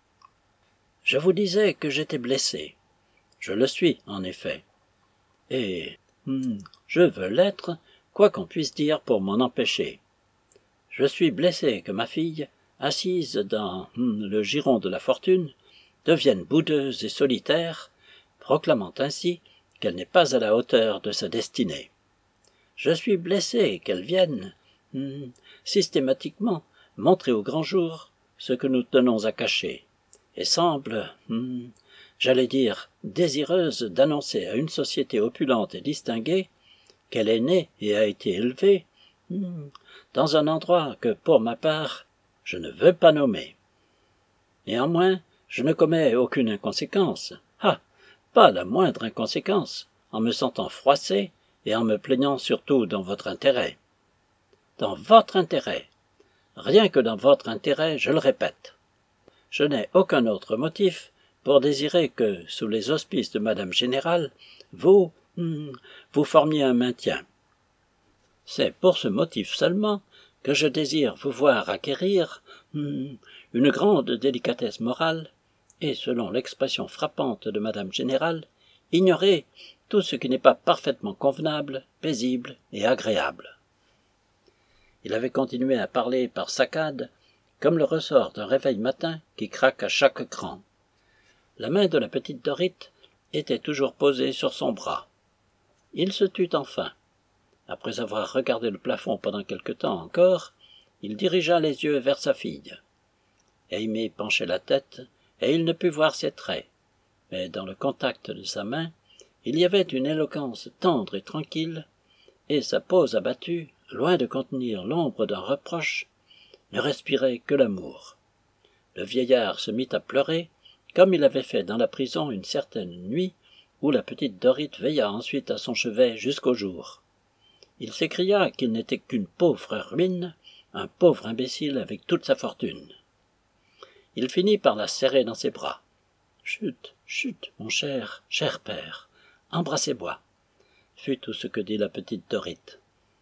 S1: « Je vous disais que j'étais blessé. Je le suis, en effet. Et je veux l'être, quoi qu'on puisse dire pour m'en empêcher. Je suis blessé que ma fille, assise dans le giron de la fortune, devienne boudeuse et solitaire, proclamant ainsi qu'elle n'est pas à la hauteur de sa destinée. Je suis blessé qu'elle vienne, systématiquement, montrer au grand jour ce que nous tenons à cacher, et semble, j'allais dire, désireuse d'annoncer à une société opulente et distinguée qu'elle est née et a été élevée dans un endroit que, pour ma part, je ne veux pas nommer. Néanmoins, je ne commets aucune inconséquence, pas la moindre inconséquence, en me sentant froissé et en me plaignant surtout dans votre intérêt. Dans votre intérêt, rien que dans votre intérêt, je le répète. Je n'ai aucun autre motif pour désirer que, sous les auspices de Madame Générale, vous formiez un maintien. C'est pour ce motif seulement que je désire vous voir acquérir une grande délicatesse morale et, selon l'expression frappante de Madame Générale, ignorer tout ce qui n'est pas parfaitement convenable, paisible et agréable. Il avait continué à parler par saccades, comme le ressort d'un réveil matin qui craque à chaque cran. La main de la petite Dorite était toujours posée sur son bras. Il se tut enfin. Après avoir regardé le plafond pendant quelque temps encore, il dirigea les yeux vers sa fille. Aimée penchait la tête, et il ne put voir ses traits, mais dans le contact de sa main, il y avait une éloquence tendre et tranquille, et sa pose abattue, loin de contenir l'ombre d'un reproche, ne respirait que l'amour. Le vieillard se mit à pleurer, comme il avait fait dans la prison une certaine nuit, où la petite Dorite veilla ensuite à son chevet jusqu'au jour. Il s'écria qu'il n'était qu'une pauvre ruine, un pauvre imbécile avec toute sa fortune. Il finit par la serrer dans ses bras. « Chut, chut, mon cher père, embrassez-moi » fut tout ce que dit la petite Dorite.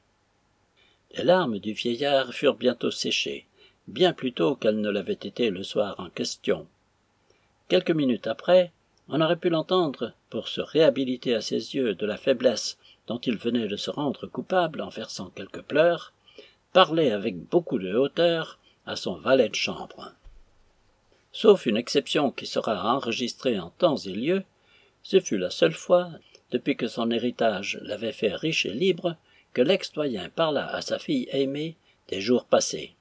S1: Les larmes du vieillard furent bientôt séchées, bien plus tôt qu'elles ne l'avaient été le soir en question. Quelques minutes après, on aurait pu l'entendre, pour se réhabiliter à ses yeux de la faiblesse dont il venait de se rendre coupable en versant quelques pleurs, parler avec beaucoup de hauteur à son valet de chambre. Sauf une exception qui sera enregistrée en temps et lieu, ce fut la seule fois, depuis que son héritage l'avait fait riche et libre, que l'ex-doyen parla à sa fille aimée des jours passés.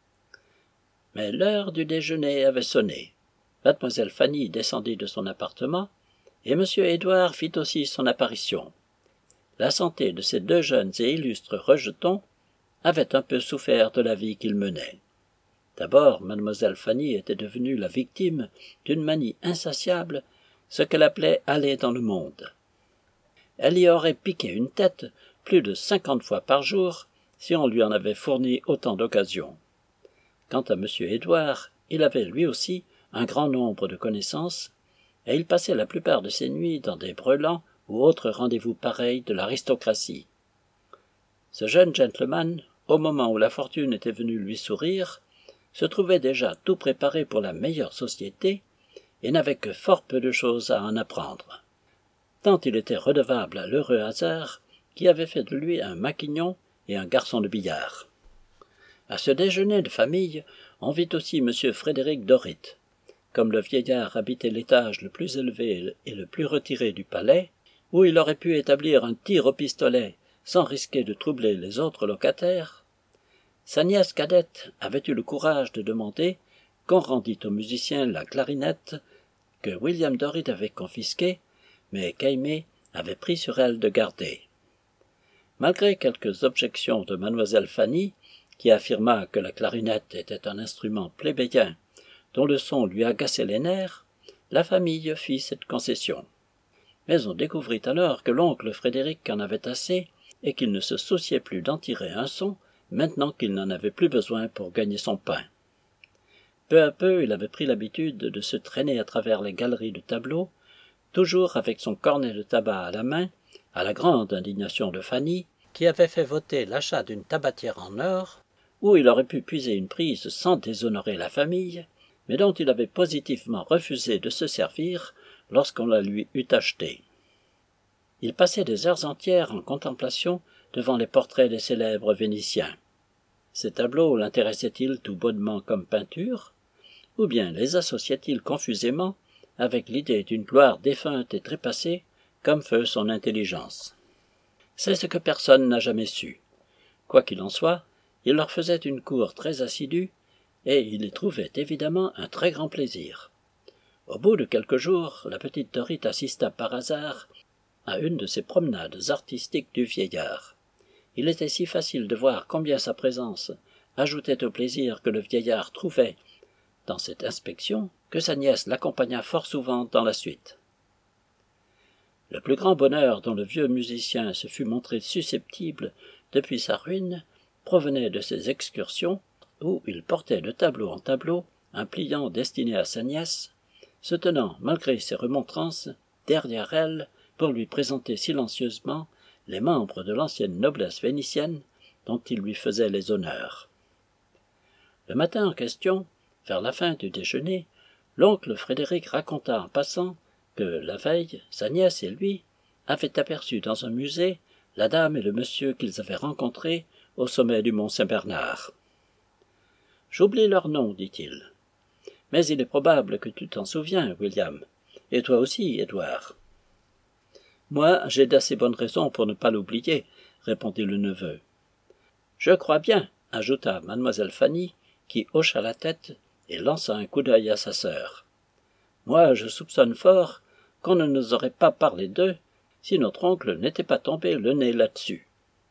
S1: Mais l'heure du déjeuner avait sonné. Mademoiselle Fanny descendit de son appartement, et M. Édouard fit aussi son apparition. La santé de ces deux jeunes et illustres rejetons avait un peu souffert de la vie qu'ils menaient. D'abord, mademoiselle Fanny était devenue la victime d'une manie insatiable, ce qu'elle appelait « aller dans le monde ». Elle y aurait piqué une tête plus de 50 fois par jour si on lui en avait fourni autant d'occasions. Quant à M. Édouard, il avait lui aussi un grand nombre de connaissances, et il passait la plupart de ses nuits dans des brelans ou autres rendez-vous pareils de l'aristocratie. Ce jeune gentleman, au moment où la fortune était venue lui sourire, se trouvait déjà tout préparé pour la meilleure société et n'avait que fort peu de choses à en apprendre, tant il était redevable à l'heureux hasard qui avait fait de lui un maquignon et un garçon de billard. À ce déjeuner de famille, on vit aussi M. Frédéric Dorite. Comme le vieillard habitait l'étage le plus élevé et le plus retiré du palais, où il aurait pu établir un tir au pistolet sans risquer de troubler les autres locataires, sa nièce cadette avait eu le courage de demander qu'on rendît au musicien la clarinette que William Dorite avait confisquée, mais qu'Aimée avait pris sur elle de garder. Malgré quelques objections de mademoiselle Fanny, qui affirma que la clarinette était un instrument plébéien dont le son lui agaçait les nerfs, la famille fit cette concession. Mais on découvrit alors que l'oncle Frédéric en avait assez et qu'il ne se souciait plus d'en tirer un son maintenant qu'il n'en avait plus besoin pour gagner son pain. Peu à peu, il avait pris l'habitude de se traîner à travers les galeries de tableaux, toujours avec son cornet de tabac à la main, à la grande indignation de Fanny, qui avait fait voter l'achat d'une tabatière en or, où il aurait pu puiser une prise sans déshonorer la famille, mais dont il avait positivement refusé de se servir lorsqu'on la lui eût achetée. Il passait des heures entières en contemplation devant les portraits des célèbres Vénitiens. Ces tableaux l'intéressaient-ils tout bonnement comme peinture, ou bien les associait-il confusément avec l'idée d'une gloire défunte et trépassée, comme feu son intelligence. C'est ce que personne n'a jamais su. Quoi qu'il en soit, il leur faisait une cour très assidue, et il y trouvait évidemment un très grand plaisir. Au bout de quelques jours, la petite Dorrit assista par hasard à une de ces promenades artistiques du vieillard. Il était si facile de voir combien sa présence ajoutait au plaisir que le vieillard trouvait dans cette inspection que sa nièce l'accompagna fort souvent dans la suite. Le plus grand bonheur dont le vieux musicien se fût montré susceptible depuis sa ruine provenait de ces excursions où il portait de tableau en tableau un pliant destiné à sa nièce, se tenant, malgré ses remontrances, derrière elle pour lui présenter silencieusement les membres de l'ancienne noblesse vénitienne dont il lui faisait les honneurs. Le matin en question, vers la fin du déjeuner, l'oncle Frédéric raconta en passant que, la veille, sa nièce et lui avaient aperçu dans un musée la dame et le monsieur qu'ils avaient rencontrés au sommet du mont Saint-Bernard. « J'oublie leur nom, dit-il. Mais il est probable que tu t'en souviens, William, et toi aussi, Édouard. »« Moi, j'ai d'assez bonnes raisons pour ne pas l'oublier, » répondit le neveu. « Je crois bien, » ajouta mademoiselle Fanny, qui hocha la tête et lança un coup d'œil à sa sœur. « Moi, je soupçonne fort qu'on ne nous aurait pas parlé d'eux si notre oncle n'était pas tombé le nez là-dessus. »«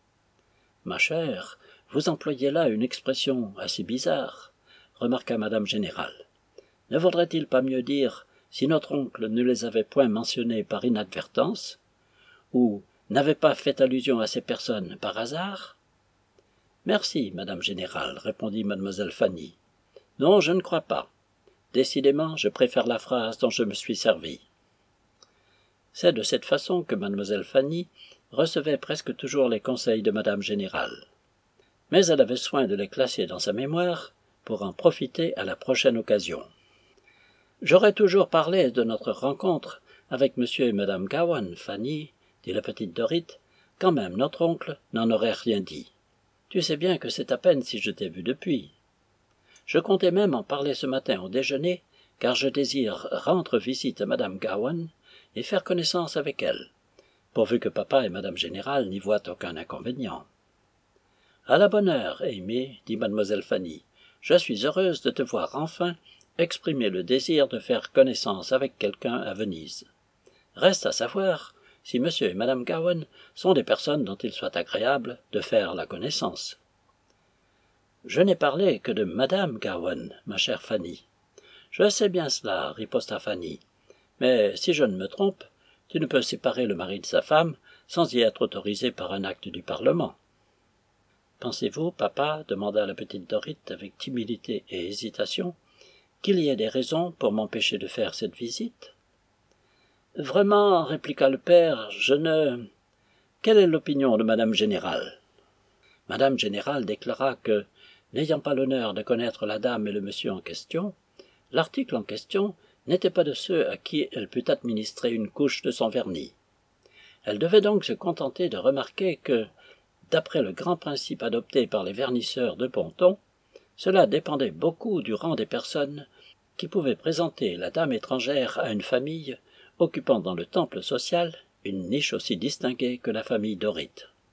S1: Ma chère, vous employez là une expression assez bizarre, » remarqua madame Générale. « Ne vaudrait-il pas mieux dire si notre oncle ne les avait point mentionnés par inadvertance, ou n'avait pas fait allusion à ces personnes par hasard ? » « Merci, madame Générale, répondit mademoiselle Fanny. « Non, je ne crois pas. Décidément, je préfère la phrase dont je me suis servi. » C'est de cette façon que mademoiselle Fanny recevait presque toujours les conseils de madame Générale. Mais elle avait soin de les classer dans sa mémoire pour en profiter à la prochaine occasion. « J'aurais toujours parlé de notre rencontre avec monsieur et madame Gowan, Fanny, dit la petite Dorrit, quand même notre oncle n'en aurait rien dit. Tu sais bien que c'est à peine si je t'ai vu depuis. Je comptais même en parler ce matin au déjeuner, car je désire rendre visite à madame Gowan et faire connaissance avec elle, pourvu que papa et madame Générale n'y voient aucun inconvénient. »« À la bonne heure, Amy, dit mademoiselle Fanny, je suis heureuse de te voir enfin exprimer le désir de faire connaissance avec quelqu'un à Venise. Reste à savoir si monsieur et madame Gowan sont des personnes dont il soit agréable de faire la connaissance. »« Je n'ai parlé que de madame Gowan, ma chère Fanny. »« Je sais bien cela, riposta Fanny, mais si je ne me trompe, tu ne peux séparer le mari de sa femme sans y être autorisé par un acte du Parlement. »« Pensez-vous, papa, demanda la petite Dorrit avec timidité et hésitation, qu'il y ait des raisons pour m'empêcher de faire cette visite ? » « Vraiment, répliqua le père, je ne... Quelle est l'opinion de madame Générale ? » Madame Générale déclara que, n'ayant pas l'honneur de connaître la dame et le monsieur en question, l'article en question n'était pas de ceux à qui elle pût administrer une couche de son vernis. Elle devait donc se contenter de remarquer que, d'après le grand principe adopté par les vernisseurs de Ponton, cela dépendait beaucoup du rang des personnes qui pouvaient présenter la dame étrangère à une famille occupant dans le temple social une niche aussi distinguée que la famille Dorrit.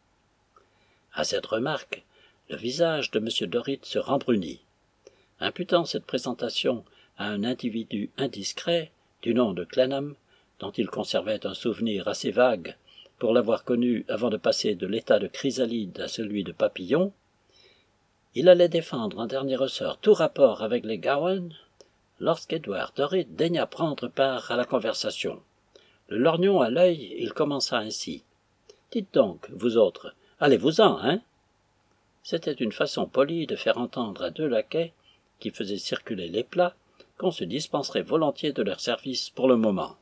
S1: À cette remarque, le visage de M. Dorrit se rembrunit. Imputant cette présentation à un individu indiscret, du nom de Clennam, dont il conservait un souvenir assez vague pour l'avoir connu avant de passer de l'état de chrysalide à celui de papillon, il allait défendre en dernier ressort tout rapport avec les Gowan, lorsqu'Édouard Dorrit daigna prendre part à la conversation. Le lorgnon à l'œil, il commença ainsi. « Dites donc, vous autres, allez-vous-en, hein ?» C'était une façon polie de faire entendre à deux laquais, qui faisaient circuler les plats, qu'on se dispenserait volontiers de leur service pour le moment.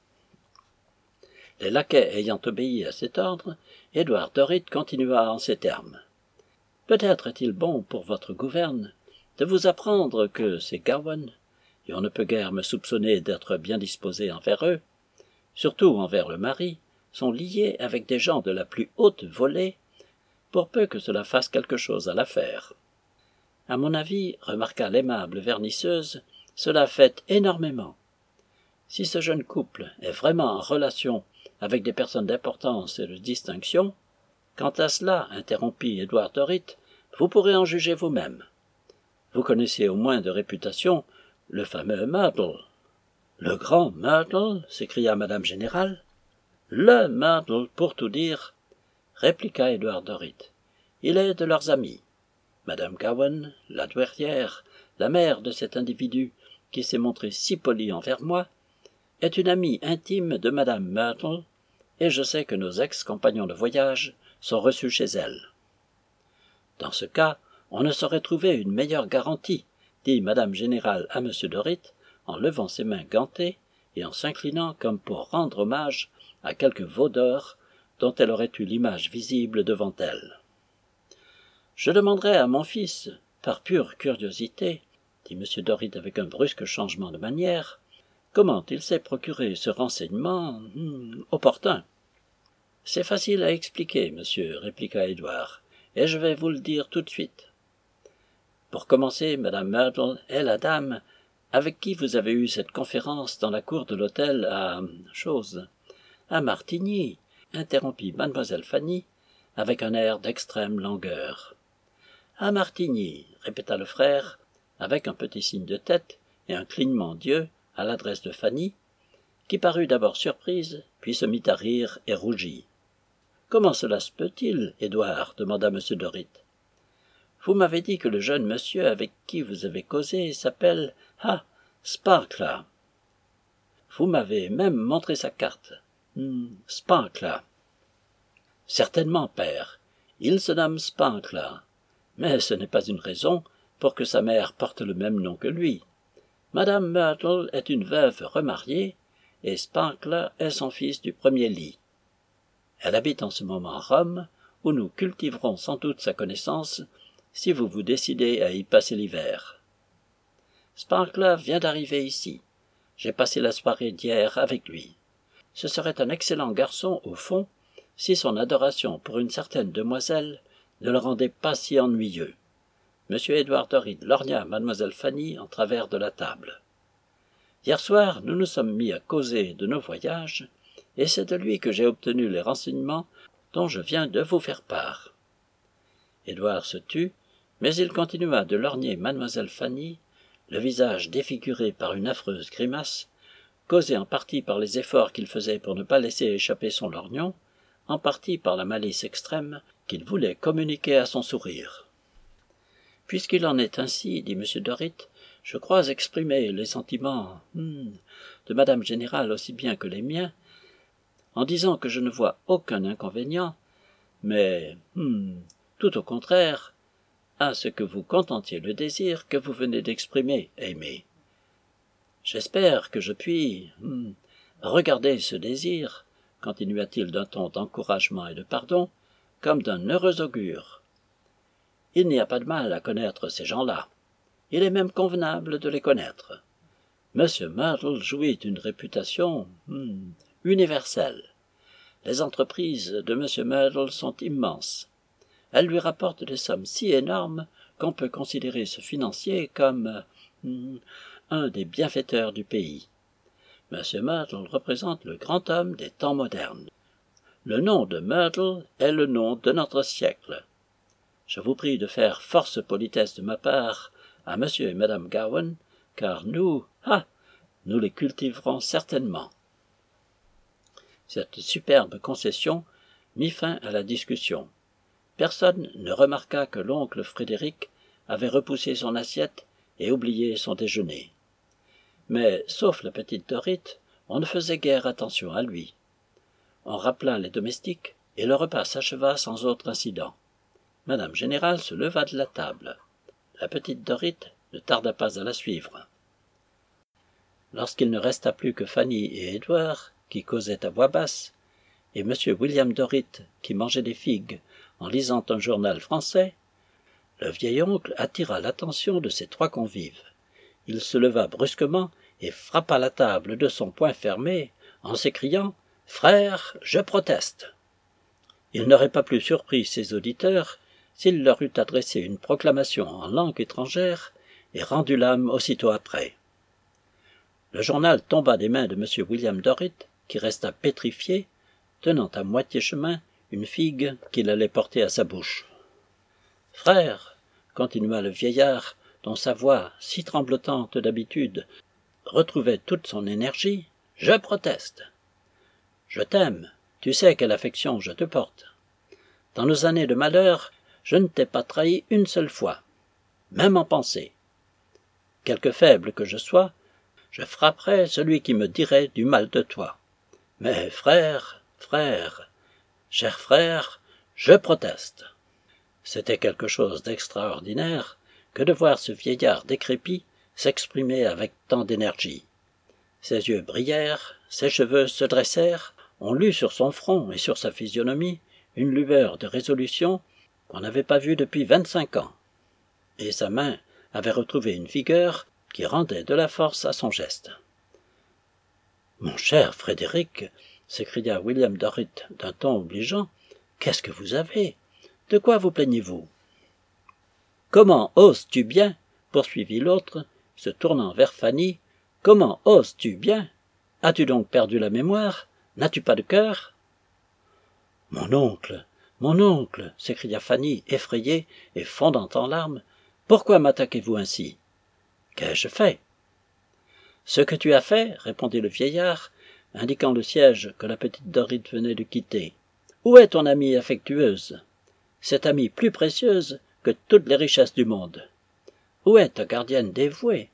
S1: Les laquais ayant obéi à cet ordre, Édouard Dorrit continua en ces termes. « Peut-être est-il bon pour votre gouverne de vous apprendre que ces Gowan, et on ne peut guère me soupçonner d'être bien disposé envers eux, surtout envers le mari, sont liés avec des gens de la plus haute volée, pour peu que cela fasse quelque chose à l'affaire. À mon avis, remarqua l'aimable vernisseuse, cela fait énormément. Si ce jeune couple est vraiment en relation avec des personnes d'importance et de distinction, quant à cela, interrompit Édouard Dorit, vous pourrez en juger vous-même. Vous connaissez au moins de réputation le fameux Myrtle. Le grand Myrtle, s'écria Madame Générale. Le Myrtle, pour tout dire, répliqua Édouard Dorit. Il est de leurs amis. Madame Gowan, la douairière, la mère de cet individu qui s'est montré si poli envers moi, est une amie intime de Madame Myrtle, et je sais que nos ex-compagnons de voyage sont reçus chez elle. Dans ce cas, on ne saurait trouver une meilleure garantie, dit Madame Générale à Monsieur Dorit, en levant ses mains gantées et en s'inclinant comme pour rendre hommage à quelque veau d'or dont elle aurait eu l'image visible devant elle. Je demanderai à mon fils, par pure curiosité, dit M. Dorit avec un brusque changement de manière, comment il s'est procuré ce renseignement opportun. C'est facile à expliquer, monsieur, répliqua Édouard, et je vais vous le dire tout de suite. Pour commencer, Madame Myrtle est la dame avec qui vous avez eu cette conférence dans la cour de l'hôtel à Martigny, interrompit mademoiselle Fanny, avec un air d'extrême langueur. À Martigny, répéta le frère, avec un petit signe de tête et un clignement d'yeux à l'adresse de Fanny, qui parut d'abord surprise, puis se mit à rire et rougit. « Comment cela se peut-il, Édouard » demanda M. Dorit. « Vous m'avez dit que le jeune monsieur avec qui vous avez causé s'appelle Sparkler. Vous m'avez même montré sa carte. Sparkler. Certainement, père, il se nomme Sparkler, mais ce n'est pas une raison pour que sa mère porte le même nom que lui. Madame Myrtle est une veuve remariée, et Sparkler est son fils du premier lit. Elle habite en ce moment à Rome, où nous cultiverons sans doute sa connaissance, si vous vous décidez à y passer l'hiver. Sparkler vient d'arriver ici. J'ai passé la soirée d'hier avec lui. Ce serait un excellent garçon, au fond, si son adoration pour une certaine demoiselle ne le rendait pas si ennuyeux. M. Édouard Dorit lorgna mademoiselle Fanny en travers de la table. Hier soir, nous nous sommes mis à causer de nos voyages, et c'est de lui que j'ai obtenu les renseignements dont je viens de vous faire part. Édouard se tut, mais il continua de lorgner mademoiselle Fanny, le visage défiguré par une affreuse grimace, causée en partie par les efforts qu'il faisait pour ne pas laisser échapper son lorgnon, en partie par la malice extrême qu'il voulait communiquer à son sourire. « Puisqu'il en est ainsi, dit M. Dorit, je crois exprimer les sentiments de Madame Générale aussi bien que les miens, en disant que je ne vois aucun inconvénient, mais, tout au contraire, à ce que vous contentiez le désir que vous venez d'exprimer, Aimé. J'espère que je puis, regarder ce désir, continua-t-il d'un ton d'encouragement et de pardon, comme d'un heureux augure. Il n'y a pas de mal à connaître ces gens-là. Il est même convenable de les connaître. M. Myrtle jouit d'une réputation universelle. Les entreprises de M. Myrtle sont immenses. Elles lui rapportent des sommes si énormes qu'on peut considérer ce financier comme un des bienfaiteurs du pays. M. Myrtle représente le grand homme des temps modernes. Le nom de Myrtle est le nom de notre siècle. Je vous prie de faire force politesse de ma part à M. et Mme Gowan, car nous les cultiverons certainement. » Cette superbe concession mit fin à la discussion. Personne ne remarqua que l'oncle Frédéric avait repoussé son assiette et oublié son déjeuner. Mais, sauf la petite Dorit, on ne faisait guère attention à lui. On rappela les domestiques, et le repas s'acheva sans autre incident. Madame Générale se leva de la table. La petite Dorit ne tarda pas à la suivre. Lorsqu'il ne resta plus que Fanny et Édouard, qui causaient à voix basse, et M. William Dorit, qui mangeait des figues en lisant un journal français, le vieil oncle attira l'attention de ses trois convives. Il se leva brusquement et frappa la table de son poing fermé en s'écriant « Frères, je proteste !» Il n'aurait pas plus surpris ses auditeurs s'il leur eût adressé une proclamation en langue étrangère et rendu l'âme aussitôt après. Le journal tomba des mains de M. William Dorrit, qui resta pétrifié, tenant à moitié chemin une figue qu'il allait porter à sa bouche. « Frère, continua le vieillard, dont sa voix, si tremblotante d'habitude, retrouvait toute son énergie, je proteste. Je t'aime, tu sais quelle affection je te porte. Dans nos années de malheur, je ne t'ai pas trahi une seule fois, même en pensée. Quelque faible que je sois, je frapperais celui qui me dirait du mal de toi. Mais frère, cher frère, je proteste. » C'était quelque chose d'extraordinaire que de voir ce vieillard décrépit s'exprimer avec tant d'énergie. Ses yeux brillèrent, ses cheveux se dressèrent, on lut sur son front et sur sa physionomie une lueur de résolution qu'on n'avait pas vue depuis 25 ans. Et sa main avait retrouvé une vigueur qui rendait de la force à son geste. « Mon cher Frédéric, s'écria William Dorrit d'un ton obligeant, qu'est-ce que vous avez? De quoi vous plaignez-vous? »« Comment oses-tu bien, poursuivit l'autre, se tournant vers Fanny, comment oses-tu bien? As-tu donc perdu la mémoire? N'as-tu pas de cœur? »« Mon oncle, s'écria Fanny, effrayée et fondant en larmes, pourquoi m'attaquez-vous ainsi? Qu'ai-je fait? » « Ce que tu as fait, répondit le vieillard, indiquant le siège que la petite Dorrit venait de quitter. Où est ton amie affectueuse? Cette amie plus précieuse que toutes les richesses du monde. Où est ta gardienne dévouée?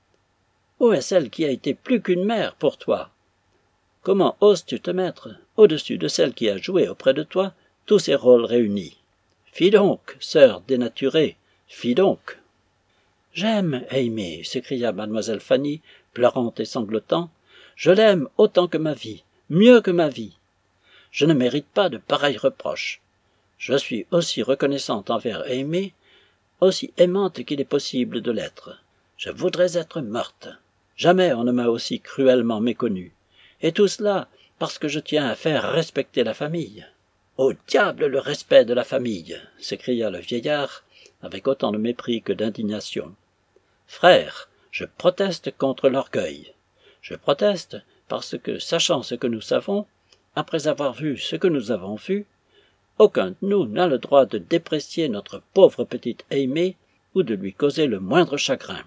S1: Où est celle qui a été plus qu'une mère pour toi? Comment oses-tu te mettre au-dessus de celle qui a joué auprès de toi tous ces rôles réunis? Fi donc, sœur dénaturée, fi donc. « J'aime Amy, s'écria mademoiselle Fanny, pleurant et sanglotant. Je l'aime autant que ma vie, mieux que ma vie. Je ne mérite pas de pareils reproches. Je suis aussi reconnaissante envers Amy, aussi aimante qu'il est possible de l'être. Je voudrais être morte. Jamais on ne m'a aussi cruellement méconnue. Et tout cela parce que je tiens à faire respecter la famille. »« Au diable le respect de la famille !» s'écria le vieillard, avec autant de mépris que d'indignation. « Frère, je proteste contre l'orgueil. Je proteste parce que, sachant ce que nous savons, après avoir vu ce que nous avons vu, aucun de nous n'a le droit de déprécier notre pauvre petite Amy ou de lui causer le moindre chagrin.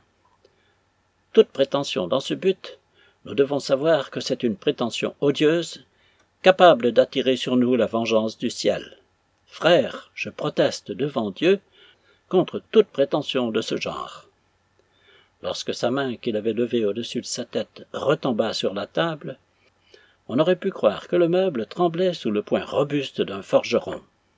S1: Toute prétention dans ce but, nous devons savoir que c'est une prétention odieuse, capable d'attirer sur nous la vengeance du ciel. Frère, je proteste devant Dieu contre toute prétention de ce genre. » Lorsque sa main qu'il avait levée au-dessus de sa tête retomba sur la table, on aurait pu croire que le meuble tremblait sous le poing robuste d'un forgeron.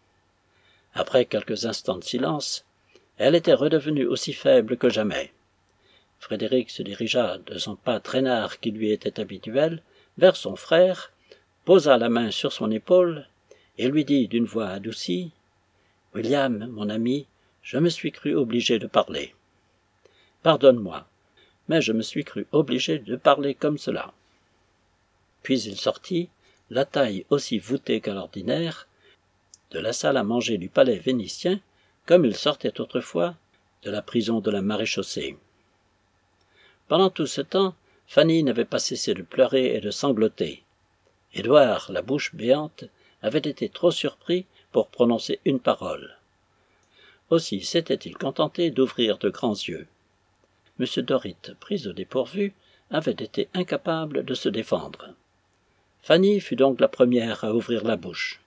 S1: Après quelques instants de silence, elle était redevenue aussi faible que jamais. Frédéric se dirigea de son pas traînard qui lui était habituel vers son frère, posa la main sur son épaule et lui dit d'une voix adoucie « William, mon ami, je me suis cru obligé de parler. Pardonne-moi, mais je me suis cru obligé de parler comme cela. » Puis il sortit, la taille aussi voûtée qu'à l'ordinaire, de la salle à manger du palais vénitien, comme il sortait autrefois de la prison de la maréchaussée. Pendant tout ce temps, Fanny n'avait pas cessé de pleurer et de sangloter. Édouard, la bouche béante, avait été trop surpris pour prononcer une parole. Aussi s'était-il contenté d'ouvrir de grands yeux. M. Dorrit, pris au dépourvu, avait été incapable de se défendre. Fanny fut donc la première à ouvrir la bouche.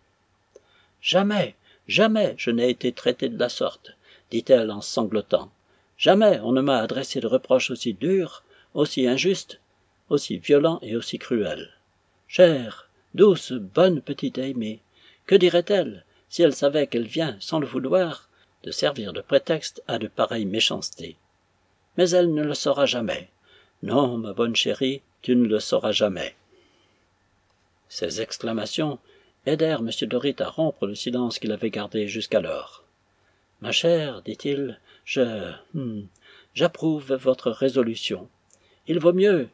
S1: « Jamais, jamais je n'ai été traitée de la sorte, » dit-elle en sanglotant. « Jamais on ne m'a adressé de reproches aussi durs, aussi injustes, aussi violents et aussi cruels. Chère, douce, bonne petite Amy, que dirait-elle si elle savait qu'elle vient, sans le vouloir, de servir de prétexte à de pareilles méchancetés? Mais elle ne le saura jamais. Non, ma bonne chérie, tu ne le sauras jamais. » Ces exclamations aidèrent M. Dorrit à rompre le silence qu'il avait gardé jusqu'alors. « Ma chère, dit-il, j'approuve votre résolution. Il vaut mieux,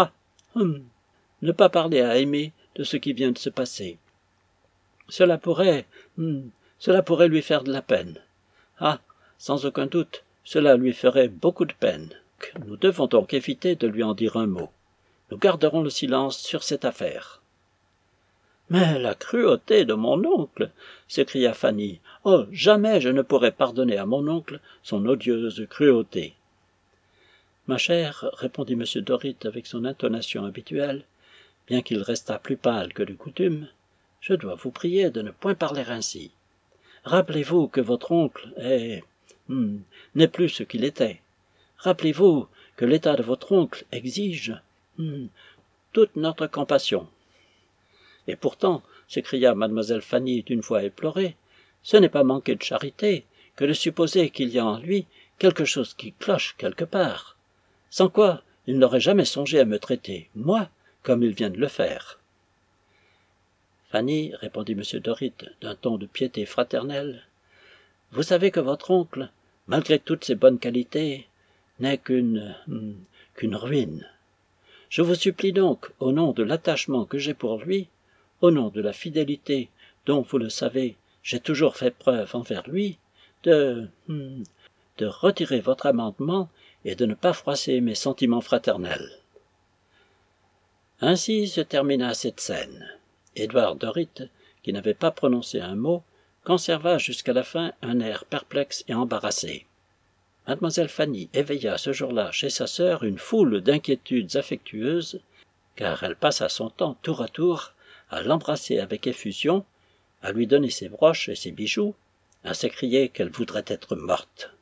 S1: ne pas parler à Amy de ce qui vient de se passer. Cela pourrait lui faire de la peine. Ah, sans aucun doute, cela lui ferait beaucoup de peine. Nous devons donc éviter de lui en dire un mot. nous garderons le silence sur cette affaire. » « Mais la cruauté de mon oncle !» s'écria Fanny. « Oh, jamais je ne pourrai pardonner à mon oncle son odieuse cruauté. »« Ma chère, » répondit M. Dorrit avec son intonation habituelle, bien qu'il restât plus pâle que de coutume, « je dois vous prier de ne point parler ainsi. Rappelez-vous que votre oncle n'est plus ce qu'il était. Rappelez-vous que l'état de votre oncle exige toute notre compassion. » Et pourtant, s'écria mademoiselle Fanny d'une voix éplorée, ce n'est pas manquer de charité que de supposer qu'il y a en lui quelque chose qui cloche quelque part, sans quoi il n'aurait jamais songé à me traiter, moi, comme il vient de le faire. Fanny, répondit M. Dorrit d'un ton de piété fraternelle, vous savez que votre oncle, malgré toutes ses bonnes qualités, n'est qu'une ruine. Je vous supplie donc, au nom de l'attachement que j'ai pour lui, au nom de la fidélité dont, vous le savez, j'ai toujours fait preuve envers lui, de retirer votre amendement et de ne pas froisser mes sentiments fraternels. Ainsi se termina cette scène. Édouard Dorrit, qui n'avait pas prononcé un mot, conserva jusqu'à la fin un air perplexe et embarrassé. Mademoiselle Fanny éveilla ce jour-là chez sa sœur une foule d'inquiétudes affectueuses, car elle passa son temps tour à tour à l'embrasser avec effusion, à lui donner ses broches et ses bijoux, à s'écrier qu'elle voudrait être morte.